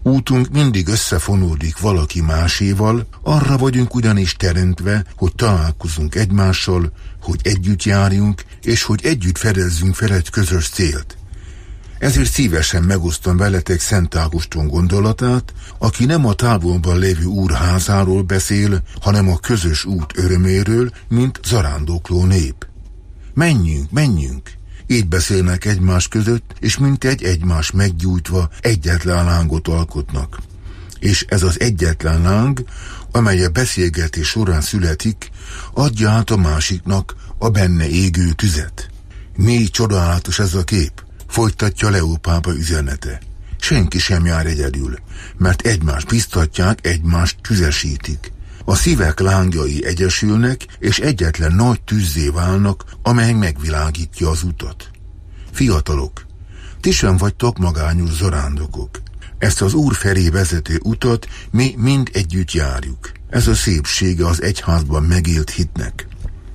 Speaker 11: Útunk mindig összefonódik valaki máséval, arra vagyunk ugyanis teremtve, hogy találkozunk egymással, hogy együtt járjunk, és hogy együtt fedezzünk fel egy közös célt. Ezért szívesen megosztom veletek Szent Ágoston gondolatát, aki nem a távolban lévő Úr házáról beszél, hanem a közös út öröméről, mint zarándokló nép. Menjünk, menjünk! Így beszélnek egymás között, és mintegy egymás meggyújtva egyetlen lángot alkotnak. És ez az egyetlen láng, amely a beszélgetés során születik, adja át a másiknak a benne égő tüzet. Mély csodálatos ez a kép, folytatja Leó pápa üzenete. Senki sem jár egyedül, mert egymást biztatják, egymást tüzesítik. A szívek lángjai egyesülnek, és egyetlen nagy tűzzé válnak, amely megvilágítja az utat. Fiatalok, ti sem vagytok magányos zarándokok. Ezt az Úr felé vezető utat mi mind együtt járjuk. Ez a szépsége az egyházban megélt hitnek.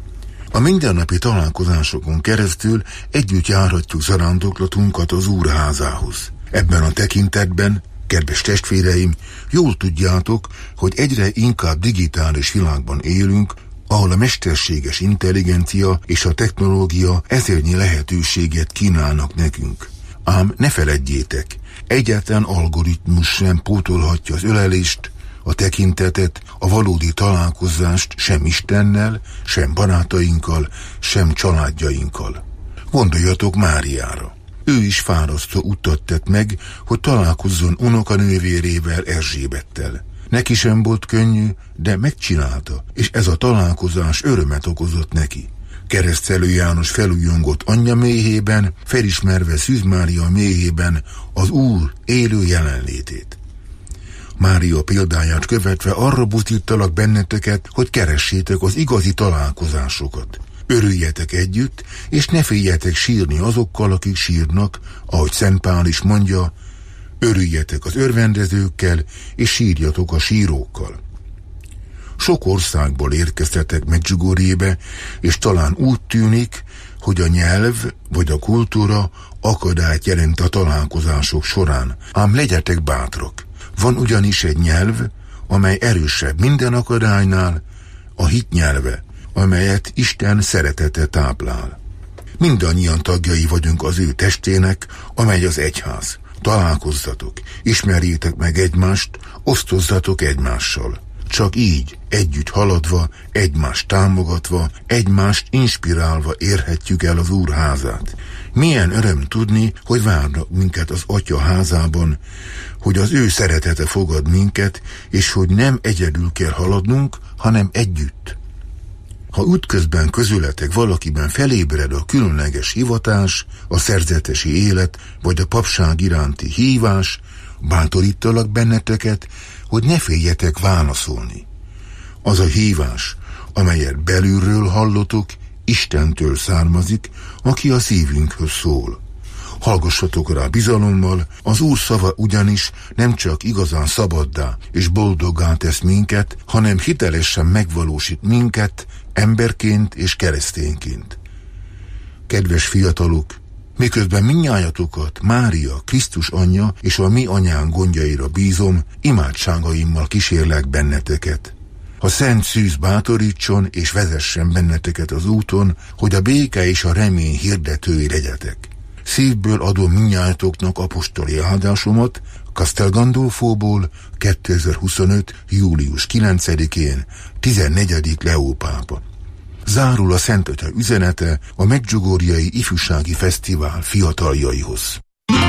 Speaker 11: A mindennapi találkozásokon keresztül együtt járhatjuk zarándoklatunkat az Úr házához. Ebben a tekintetben, kedves testvéreim, jól tudjátok, hogy egyre inkább digitális világban élünk, ahol a mesterséges intelligencia és a technológia ezernyi lehetőséget kínálnak nekünk. Ám ne feledjétek, egyetlen algoritmus sem pótolhatja az ölelést, a tekintetet, a valódi találkozást sem Istennel, sem barátainkkal, sem családjainkkal. Gondoljatok Máriára. Ő is fárasztó utat tett meg, hogy találkozzon unokanővérével, Erzsébettel. Neki sem volt könnyű, de megcsinálta, és ez a találkozás örömet okozott neki. Keresztelő János felújongott anyja méhében, felismerve Szűz Mária méhében az Úr élő jelenlétét. Mária példáját követve arra buzdítalak benneteket, hogy keressétek az igazi találkozásokat. Örüljetek együtt, és ne féljetek sírni azokkal, akik sírnak, ahogy Szent Pál is mondja, örüljetek az örvendezőkkel, és sírjatok a sírókkal. Sok országból érkeztetek Medjugorjébe, és talán úgy tűnik, hogy a nyelv vagy a kultúra akadályt jelent a találkozások során. Ám legyetek bátrak. Van ugyanis egy nyelv, amely erősebb minden akadálynál, a hit nyelve, amelyet Isten szeretete táplál. Mindannyian tagjai vagyunk az ő testének, amely az egyház. Találkozzatok, ismerjétek meg egymást, osztozzatok egymással. Csak így, együtt haladva, egymást támogatva, egymást inspirálva érhetjük el az Úr házát. Milyen öröm tudni, hogy várnak minket az Atya házában, hogy az ő szeretete fogad minket, és hogy nem egyedül kell haladnunk, hanem együtt. Ha útközben közületek valakiben felébred a különleges hivatás, a szerzetesi élet, vagy a papság iránti hívás, bátorítalak benneteket, hogy ne féljetek válaszolni. Az a hívás, amelyet belülről hallotok, Istentől származik, aki a szívünkhöz szól. Hallgassatok rá bizalommal, az Úr szava ugyanis nem csak igazán szabaddá és boldoggá tesz minket, hanem hitelesen megvalósít minket emberként és keresztényként. Kedves fiatalok, miközben mindnyájatokat Mária, Krisztus anyja és a mi anyánk gondjaira bízom, imádságaimmal kísérlek benneteket. A Szent Szűz bátorítson és vezessen benneteket az úton, hogy a béke és a remény hirdetői legyetek. Szívből adom mindnyájatoknak apostoli áldásomat, Castel Gandolfóból 2025. július 9-én, 14. Leó pápa. Zárul a Szent Atya üzenete a Medjugorjei Ifjúsági Fesztivál fiataljaihoz.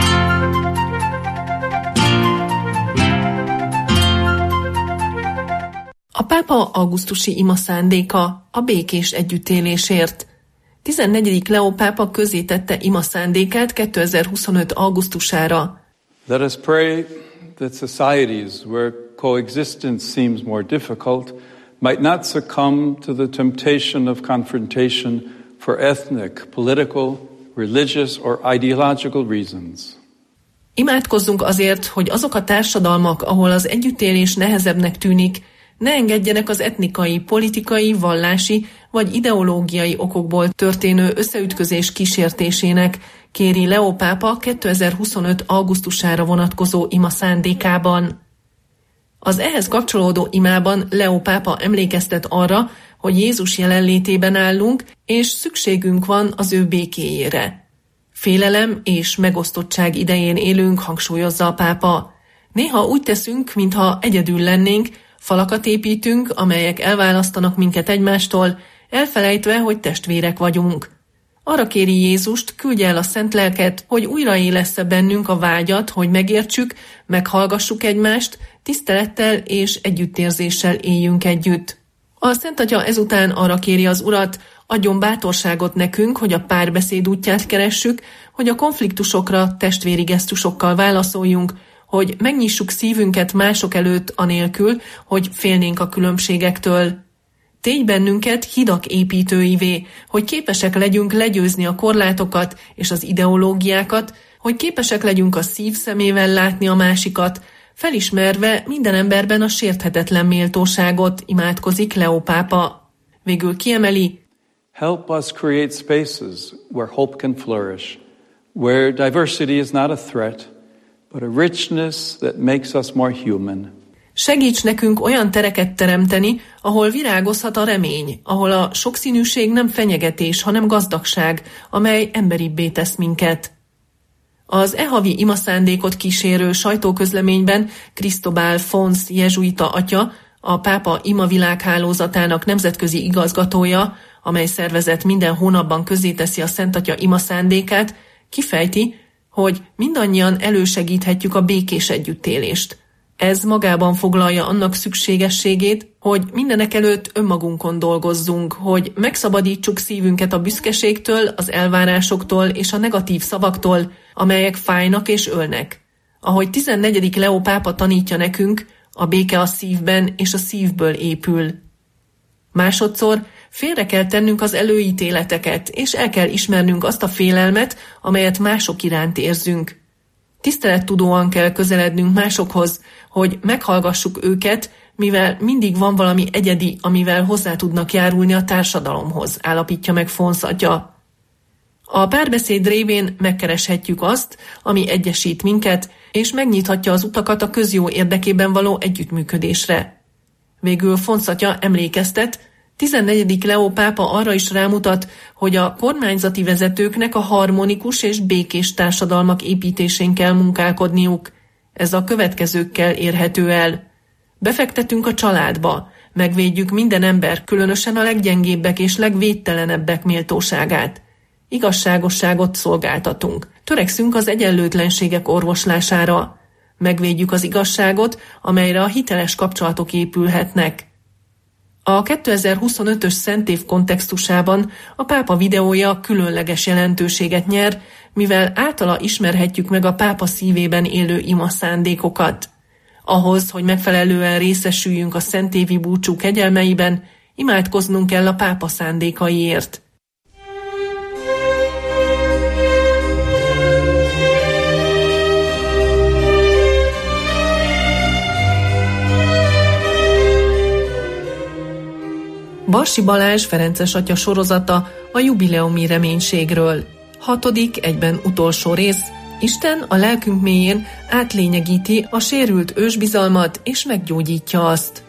Speaker 10: A pápa augusztusi ima szándéka a békés együttélésért. 14. Leó pápa közzétette ima szándékát 2025. augusztusára.
Speaker 12: Let us pray that societies where coexistence seems more difficult might not succumb to the temptation of confrontation for ethnic, political, religious or ideological reasons.
Speaker 10: Imádkozzunk azért, hogy azok a társadalmak, ahol az együttélés nehezebbnek tűnik, ne engedjenek az etnikai, politikai, vallási vagy ideológiai okokból történő összeütközés kísértésének, kéri Leó pápa 2025. augusztusára vonatkozó ima szándékában. Az ehhez kapcsolódó imában Leó pápa emlékeztet arra, hogy Jézus jelenlétében állunk, és szükségünk van az ő békéjére. Félelem és megosztottság idején élünk, hangsúlyozza a pápa. Néha úgy teszünk, mintha egyedül lennénk, falakat építünk, amelyek elválasztanak minket egymástól, elfelejtve, hogy testvérek vagyunk. Arra kéri Jézust, küldje el a Szent Lelket, hogy újraélessze bennünk a vágyat, hogy megértsük, meghallgassuk egymást, tisztelettel és együttérzéssel éljünk együtt. A Szent Atya ezután arra kéri az Urat, adjon bátorságot nekünk, hogy a párbeszéd útját keressük, hogy a konfliktusokra testvéri gesztusokkal válaszoljunk, hogy megnyissuk szívünket mások előtt anélkül, hogy félnénk a különbségektől. Tégy bennünket hidak építőivé, hogy képesek legyünk legyőzni a korlátokat és az ideológiákat, hogy képesek legyünk a szív szemével látni a másikat, felismerve minden emberben a sérthetetlen méltóságot, imádkozik Leó pápa. Végül kiemeli:
Speaker 12: Help us create spaces where hope can flourish, where diversity is not a threat, but a richness that makes us more human.
Speaker 10: Segíts nekünk olyan tereket teremteni, ahol virágozhat a remény, ahol a sokszínűség nem fenyegetés, hanem gazdagság, amely emberibbé tesz minket. Az havi imaszándékot kísérő sajtóközleményben Cristobal Fons jezsuita atya, a pápa ima világhálózatának nemzetközi igazgatója, amely szervezet minden hónapban közzéteszi a Szent Atya imaszándékát, kifejti, hogy mindannyian elősegíthetjük a békés együttélést. Ez magában foglalja annak szükségességét, hogy mindenekelőtt önmagunkon dolgozzunk, hogy megszabadítsuk szívünket a büszkeségtől, az elvárásoktól és a negatív szavaktól, amelyek fájnak és ölnek. Ahogy 14. Leó pápa tanítja nekünk, a béke a szívben és a szívből épül. Másodszor félre kell tennünk az előítéleteket, és el kell ismernünk azt a félelmet, amelyet mások iránt érzünk. Tisztelettudóan kell közelednünk másokhoz, hogy meghallgassuk őket, mivel mindig van valami egyedi, amivel hozzá tudnak járulni a társadalomhoz, állapítja meg Fons atya. A párbeszéd révén megkereshetjük azt, ami egyesít minket, és megnyithatja az utakat a közjó érdekében való együttműködésre. Végül Fons atya emlékeztet, 14. Leó pápa arra is rámutat, hogy a kormányzati vezetőknek a harmonikus és békés társadalmak építésén kell munkálkodniuk. Ez a következőkkel érhető el. Befektetünk a családba, megvédjük minden ember, különösen a leggyengébbek és legvédtelenebbek méltóságát. Igazságosságot szolgáltatunk. Törekszünk az egyenlőtlenségek orvoslására. Megvédjük az igazságot, amelyre a hiteles kapcsolatok épülhetnek. A 2025-ös szentév kontextusában a pápa videója különleges jelentőséget nyer, mivel általa ismerhetjük meg a pápa szívében élő ima szándékokat. Ahhoz, hogy megfelelően részesüljünk a szentévi búcsú kegyelmeiben, imádkoznunk kell a pápa szándékaiért. Barsi Balázs Ferences atya sorozata a jubileumi reménységről. 6., egyben utolsó rész. Isten a lelkünk mélyén átlényegíti a sérült ősbizalmat és meggyógyítja azt.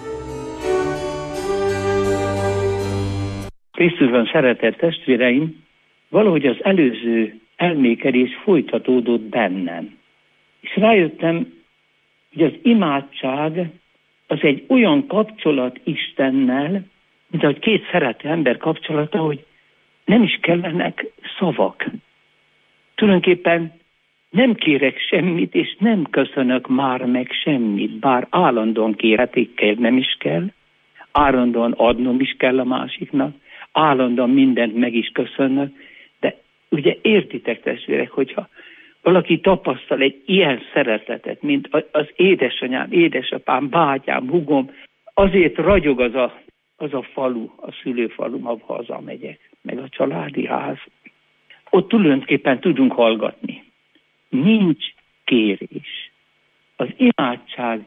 Speaker 13: Krisztusban szeretett testvéreim, valahogy az előző elmékedés folytatódott bennem. És rájöttem, hogy az imádság az egy olyan kapcsolat Istennel, mint ahogy két szerető ember kapcsolata, hogy nem is kellenek szavak. Tulajdonképpen nem kérek semmit, és nem köszönök már meg semmit, bár állandóan kéretékkel nem is kell, állandóan adnom is kell a másiknak, állandóan mindent meg is köszönök, de ugye értitek testvérek, hogyha valaki tapasztal egy ilyen szeretetet, mint az édesanyám, édesapám, bátyám, hugom, azért ragyog az a falu, a szülőfalum, ahol hazamegyek, meg a családi ház. Ott tulajdonképpen tudunk hallgatni. Nincs kérés. Az imádság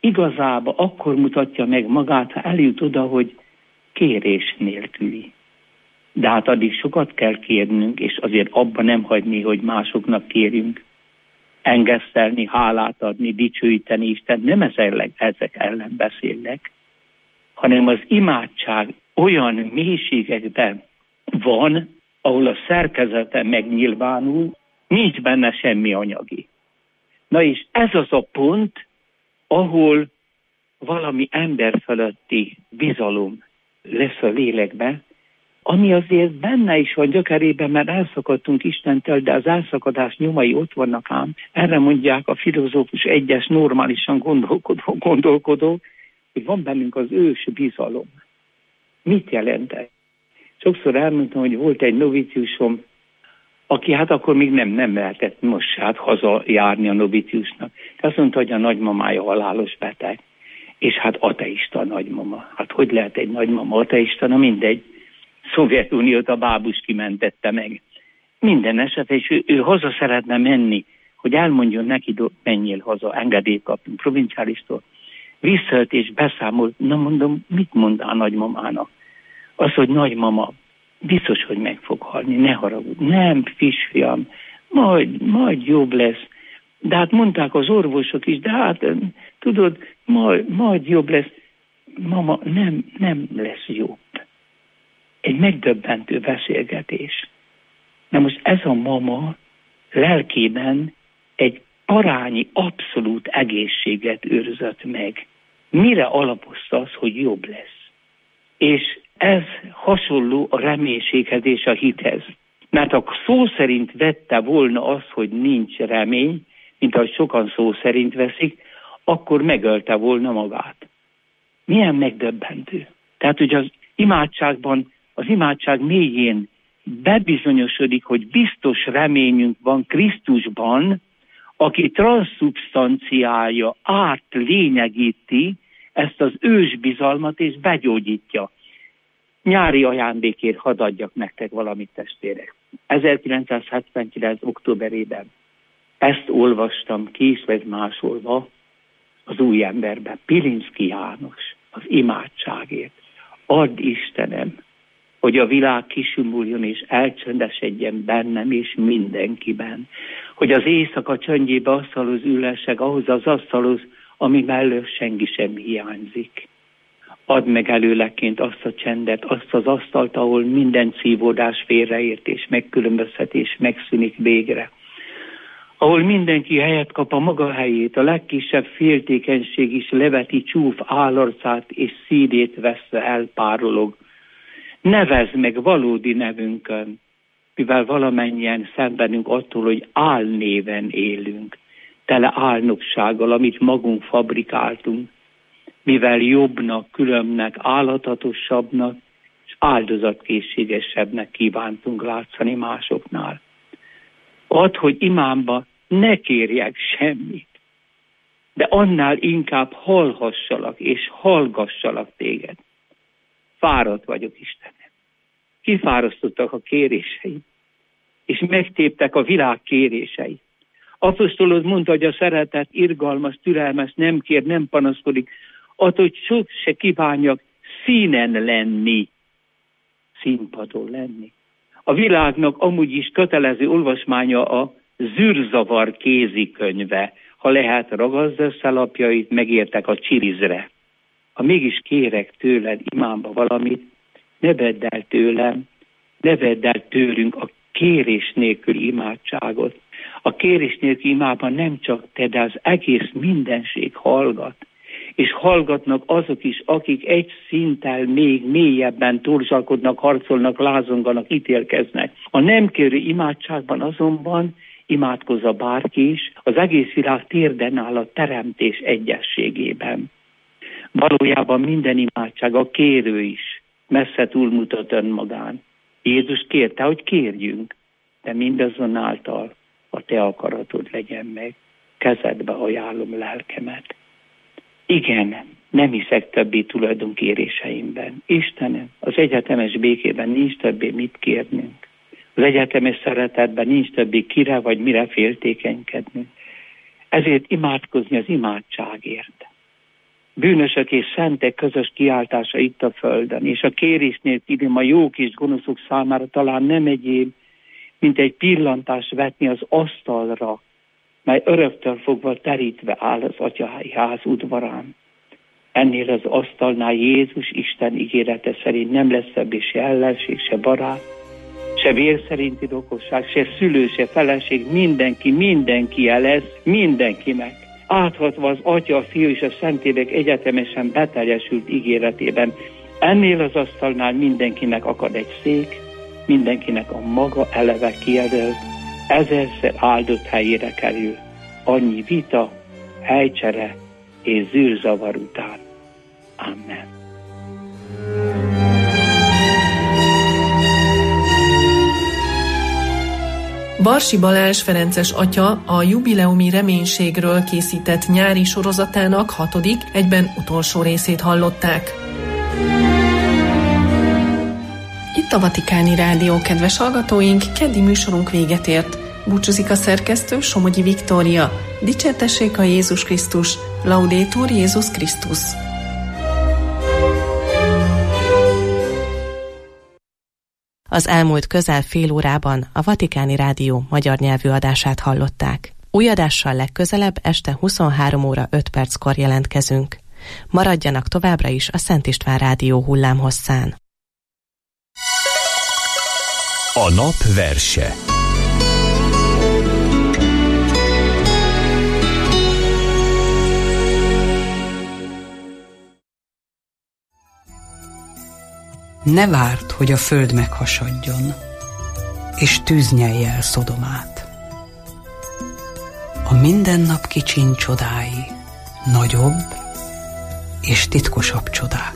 Speaker 13: igazából akkor mutatja meg magát, ha eljut oda, hogy kérés nélküli. De hát addig sokat kell kérnünk, és azért abba nem hagyni, hogy másoknak kérjünk. Engesztelni, hálát adni, dicsőíteni Isten, nem ezek ellen beszélnek, hanem az imádság olyan mélységekben van, ahol a szerkezete megnyilvánul, nincs benne semmi anyagi. Na és ez az a pont, ahol valami emberfeletti bizalom lesz a lélekben, ami azért benne is van gyökerében, mert elszakadtunk Istentől, de az elszakadás nyomai ott vannak ám. Erre mondják a filozófus egyes normálisan gondolkodó, hogy van bennünk az ős bizalom. Mit jelent ez? Sokszor elmondtam, hogy volt egy noviciusom, aki hát akkor még nem lehetett most hát hazajárni a noviciusnak. De azt mondta, hogy a nagymamája halálos beteg, és hát ateista nagymama. Hát hogy lehet egy nagymama ateista? Na mindegy. Szovjetuniót a bábus kimentette meg. Minden esetre, és ő haza szeretne menni, hogy elmondjon neki, menjél haza, engedélyt kaptunk provinciálistól. Visszajött és beszámolt, na mondom, mit mondál nagymamának? Az, hogy nagymama, biztos, hogy meg fog halni, ne haragudj. Nem, kisfiam, majd jobb lesz. De hát mondták az orvosok is, de hát tudod, majd jobb lesz. Mama, nem lesz jobb. Egy megdöbbentő beszélgetés. Na most ez a mama lelkében egy parányi abszolút egészséget őrzött meg. Mire alapozta az, hogy jobb lesz? És ez hasonló a reménységhez és a hithez. Mert ha szó szerint vette volna az, hogy nincs remény, mint ahogy sokan szó szerint veszik, akkor megölte volna magát. Milyen megdöbbentő. Tehát, hogy az imádság mélyén bebizonyosodik, hogy biztos reményünk van Krisztusban, aki transzszubstanciálja, lényegíti ezt az ősbizalmat és begyógyítja. Nyári ajándékért hadd adjak nektek valamit, testvérek. 1979. októberében ezt olvastam készleg másolva az Új Emberben. Pilinszky János, az imádságért. Add Istenem, hogy a világ kisümuljon és elcsöndesedjen bennem és mindenkiben. Hogy az éjszaka csöndjébe asztalhoz ülessek, ahhoz az asztalhoz, ami mellől senki sem hiányzik. Add meg előleként azt a csendet, azt az asztalt, ahol minden szívódás félreértés, megkülönböztetés megszűnik végre. Ahol mindenki helyet kap a maga helyét, a legkisebb féltékenység is leveti csúf állarcát és szídét veszve elpárolog. Nevezd meg valódi nevünkön, mivel valamennyien szenvedünk attól, hogy álnéven élünk, tele álnoksággal, amit magunk fabrikáltunk, mivel jobbnak, különbnek, állatatosabbnak és áldozatkészségesebbnek kívántunk látszani másoknál. Add, hogy imámba ne kérjek semmit, de annál inkább hallhassalak és hallgassalak téged. Fáradt vagyok, Istenem. Kifárasztottak a kéréseim, és megtéptek a világ kérései. Apostolod mondta, hogy a szeretet irgalmas, türelmes, nem kér, nem panaszkodik, attól, hogy sok se kívánjak színen lenni, színpadon lenni. A világnak amúgy is kötelező olvasmánya a zűrzavar kézikönyve. Ha lehet, ragazd össze lapjait, megértek a csirizre. Ha mégis kérek tőled imámba valamit, ne vedd el tőlem, ne vedd el tőlünk a kérés nélkül imádságot. A kérés nélkül imában nem csak te, de az egész mindenség hallgat. És hallgatnak azok is, akik egy szinttel még mélyebben torzsalkodnak, harcolnak, lázonganak, ítélkeznek. A nem kérő imádságban azonban imádkozza bárki is, az egész világ térden áll a teremtés egyességében. Valójában minden imádság, a kérő is messze túlmutat önmagán. Jézus kérte, hogy kérjünk, de mindazonáltal a te akaratod legyen meg. Kezedbe ajánlom lelkemet. Igen, nem hiszek többé tulajdonkéréseimben. Istenem, az egyetemes békében nincs többé mit kérnünk. Az egyetemes szeretetben nincs többé kire vagy mire féltékenykednünk. Ezért imádkozni az imádságért. bűnösök és szentek közös kiáltása itt a földön, és a kérés nélkül a jók és gonoszok számára talán nem egyéb, mint egy pillantást vetni az asztalra, mely öröktől fogva terítve áll az atyai ház udvarán. Ennél az asztalnál Jézus Isten ígérete szerint nem lesz ebbé se ellenség, se barát, se vér szerinti rokosság, se szülő, se feleség, mindenki el lesz mindenkinek. Áthatva az Atya, a Fiú és a Szentlélek egyetemesen beteljesült ígéretében. Ennél az asztalnál mindenkinek akad egy szék, mindenkinek a maga eleve kijelölt, ezerszer áldott helyére kerül. Annyi vita, helycsere és zűrzavar után. Amen.
Speaker 10: Barsi Balázs ferences atya a jubileumi reménységről készített nyári sorozatának 6., egyben utolsó részét hallották. Itt a Vatikáni Rádió, kedves hallgatóink, keddi műsorunk véget ért. Búcsúzik a szerkesztő, Somogyi Viktória. Dicsértessék a Jézus Krisztus, Laudetur Jézus Krisztus.
Speaker 9: Az elmúlt közel fél órában a Vatikáni Rádió magyar nyelvű adását hallották. Új adással legközelebb este 23 óra 5 perckor jelentkezünk. Maradjanak továbbra is a Szent István Rádió hullámhosszán.
Speaker 4: A nap verse.
Speaker 14: Ne várd, hogy a föld meghasadjon, és tűz nyelje el Szodomát. A mindennap kicsiny csodái, nagyobb és titkosabb csodák.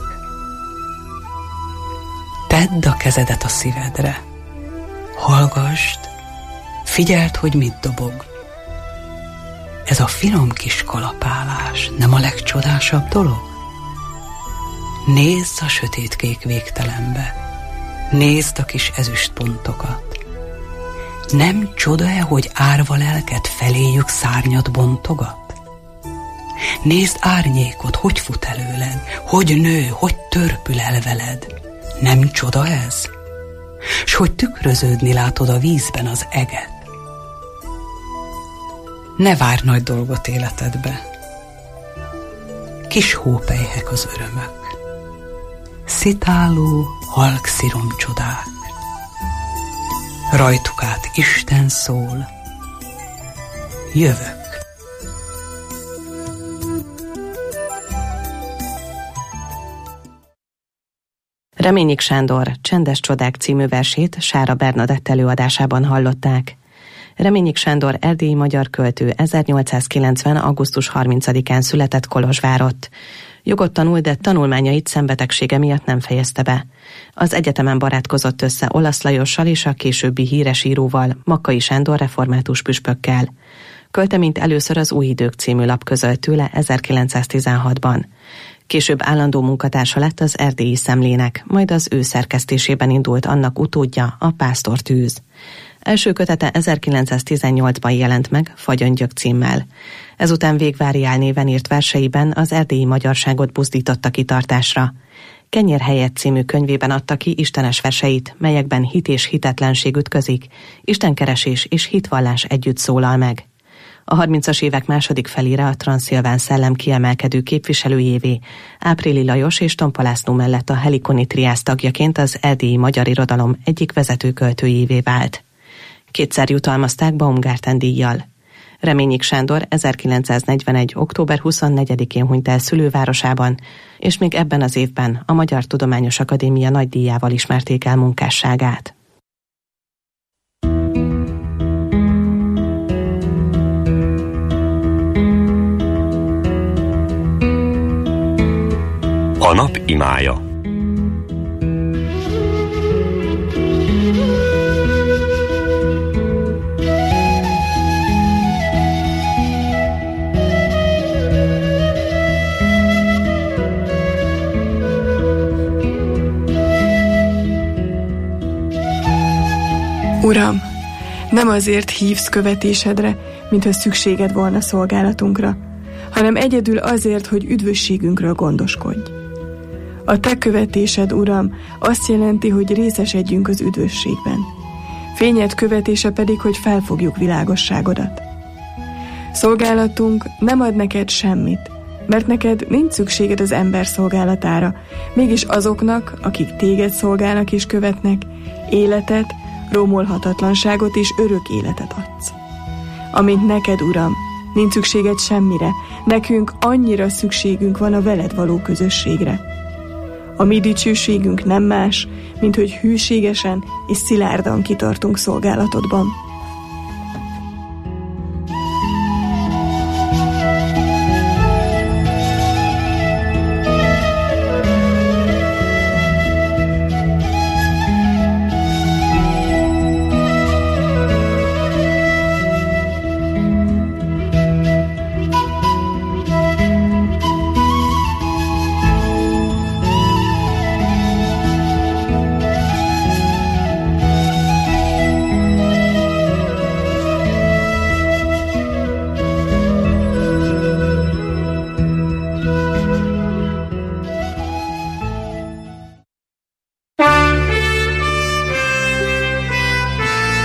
Speaker 14: Tedd a kezedet a szívedre, hallgasd, figyeld, hogy mit dobog. Ez a finom kis kalapálás nem a legcsodásabb dolog? Nézd a sötétkék végtelenbe, nézd a kis ezüstpontokat. Nem csoda-e, hogy árva lelket feléjük szárnyat bontogat? Nézd árnyékot, hogy fut előled, hogy nő, hogy törpül el veled. Nem csoda ez? S hogy tükröződni látod a vízben az eget? Ne várj nagy dolgot életedbe. Kis hópelyhek az örömök. Szitáló, halk sziromcsodák. Rajtuk át Isten szól. Jövök.
Speaker 9: Reményik Sándor Csendes csodák című versét Sára Bernadett előadásában hallották. Reményik Sándor erdélyi magyar költő, 1890. augusztus 30-án született Kolozsvárott. Jogot tanult, de tanulmányait szembetegsége miatt nem fejezte be. Az egyetemen barátkozott össze Olasz Lajossal és a későbbi híres íróval, Makkai Sándor református püspökkel. Költeményt először az Új Idők című lap közölt tőle 1916-ban. Később állandó munkatársa lett az Erdélyi Szemlének, majd az ő szerkesztésében indult annak utódja, a Pásztortűz. Első kötete 1918-ban jelent meg, Fagyöngyök címmel. Ezután Végvári néven írt verseiben az erdélyi magyarságot buzdította kitartásra. Kenyér helyett című könyvében adta ki istenes verseit, melyekben hit és hitetlenség ütközik, istenkeresés és hitvallás együtt szólal meg. A 30-as évek második felére a transzilván szellem kiemelkedő képviselőjévé, Áprili Lajos és Tompa László mellett a Helikoni triász tagjaként az erdélyi magyar irodalom egyik vezető költőjévé vált. Kétszer jutalmazták Baumgarten díjjal. Reményik Sándor 1941. október 24-én hunyt el szülővárosában, és még ebben az évben a Magyar Tudományos Akadémia nagydíjával ismerték el munkásságát.
Speaker 4: A nap imája.
Speaker 15: Uram, nem azért hívsz követésedre, mintha szükséged volna szolgálatunkra, hanem egyedül azért, hogy üdvösségünkről gondoskodj. A te követésed, Uram, azt jelenti, hogy részesedjünk az üdvösségben. Fényed követése pedig, hogy felfogjuk világosságodat. Szolgálatunk nem ad neked semmit, mert neked nincs szükséged az ember szolgálatára, mégis azoknak, akik téged szolgálnak és követnek, életet, rómolhatatlanságot és örök életet adsz. Amint neked, Uram, nincs szükséged semmire, nekünk annyira szükségünk van a veled való közösségre. A mi dicsőségünk nem más, mint hogy hűségesen és szilárdan kitartunk szolgálatodban.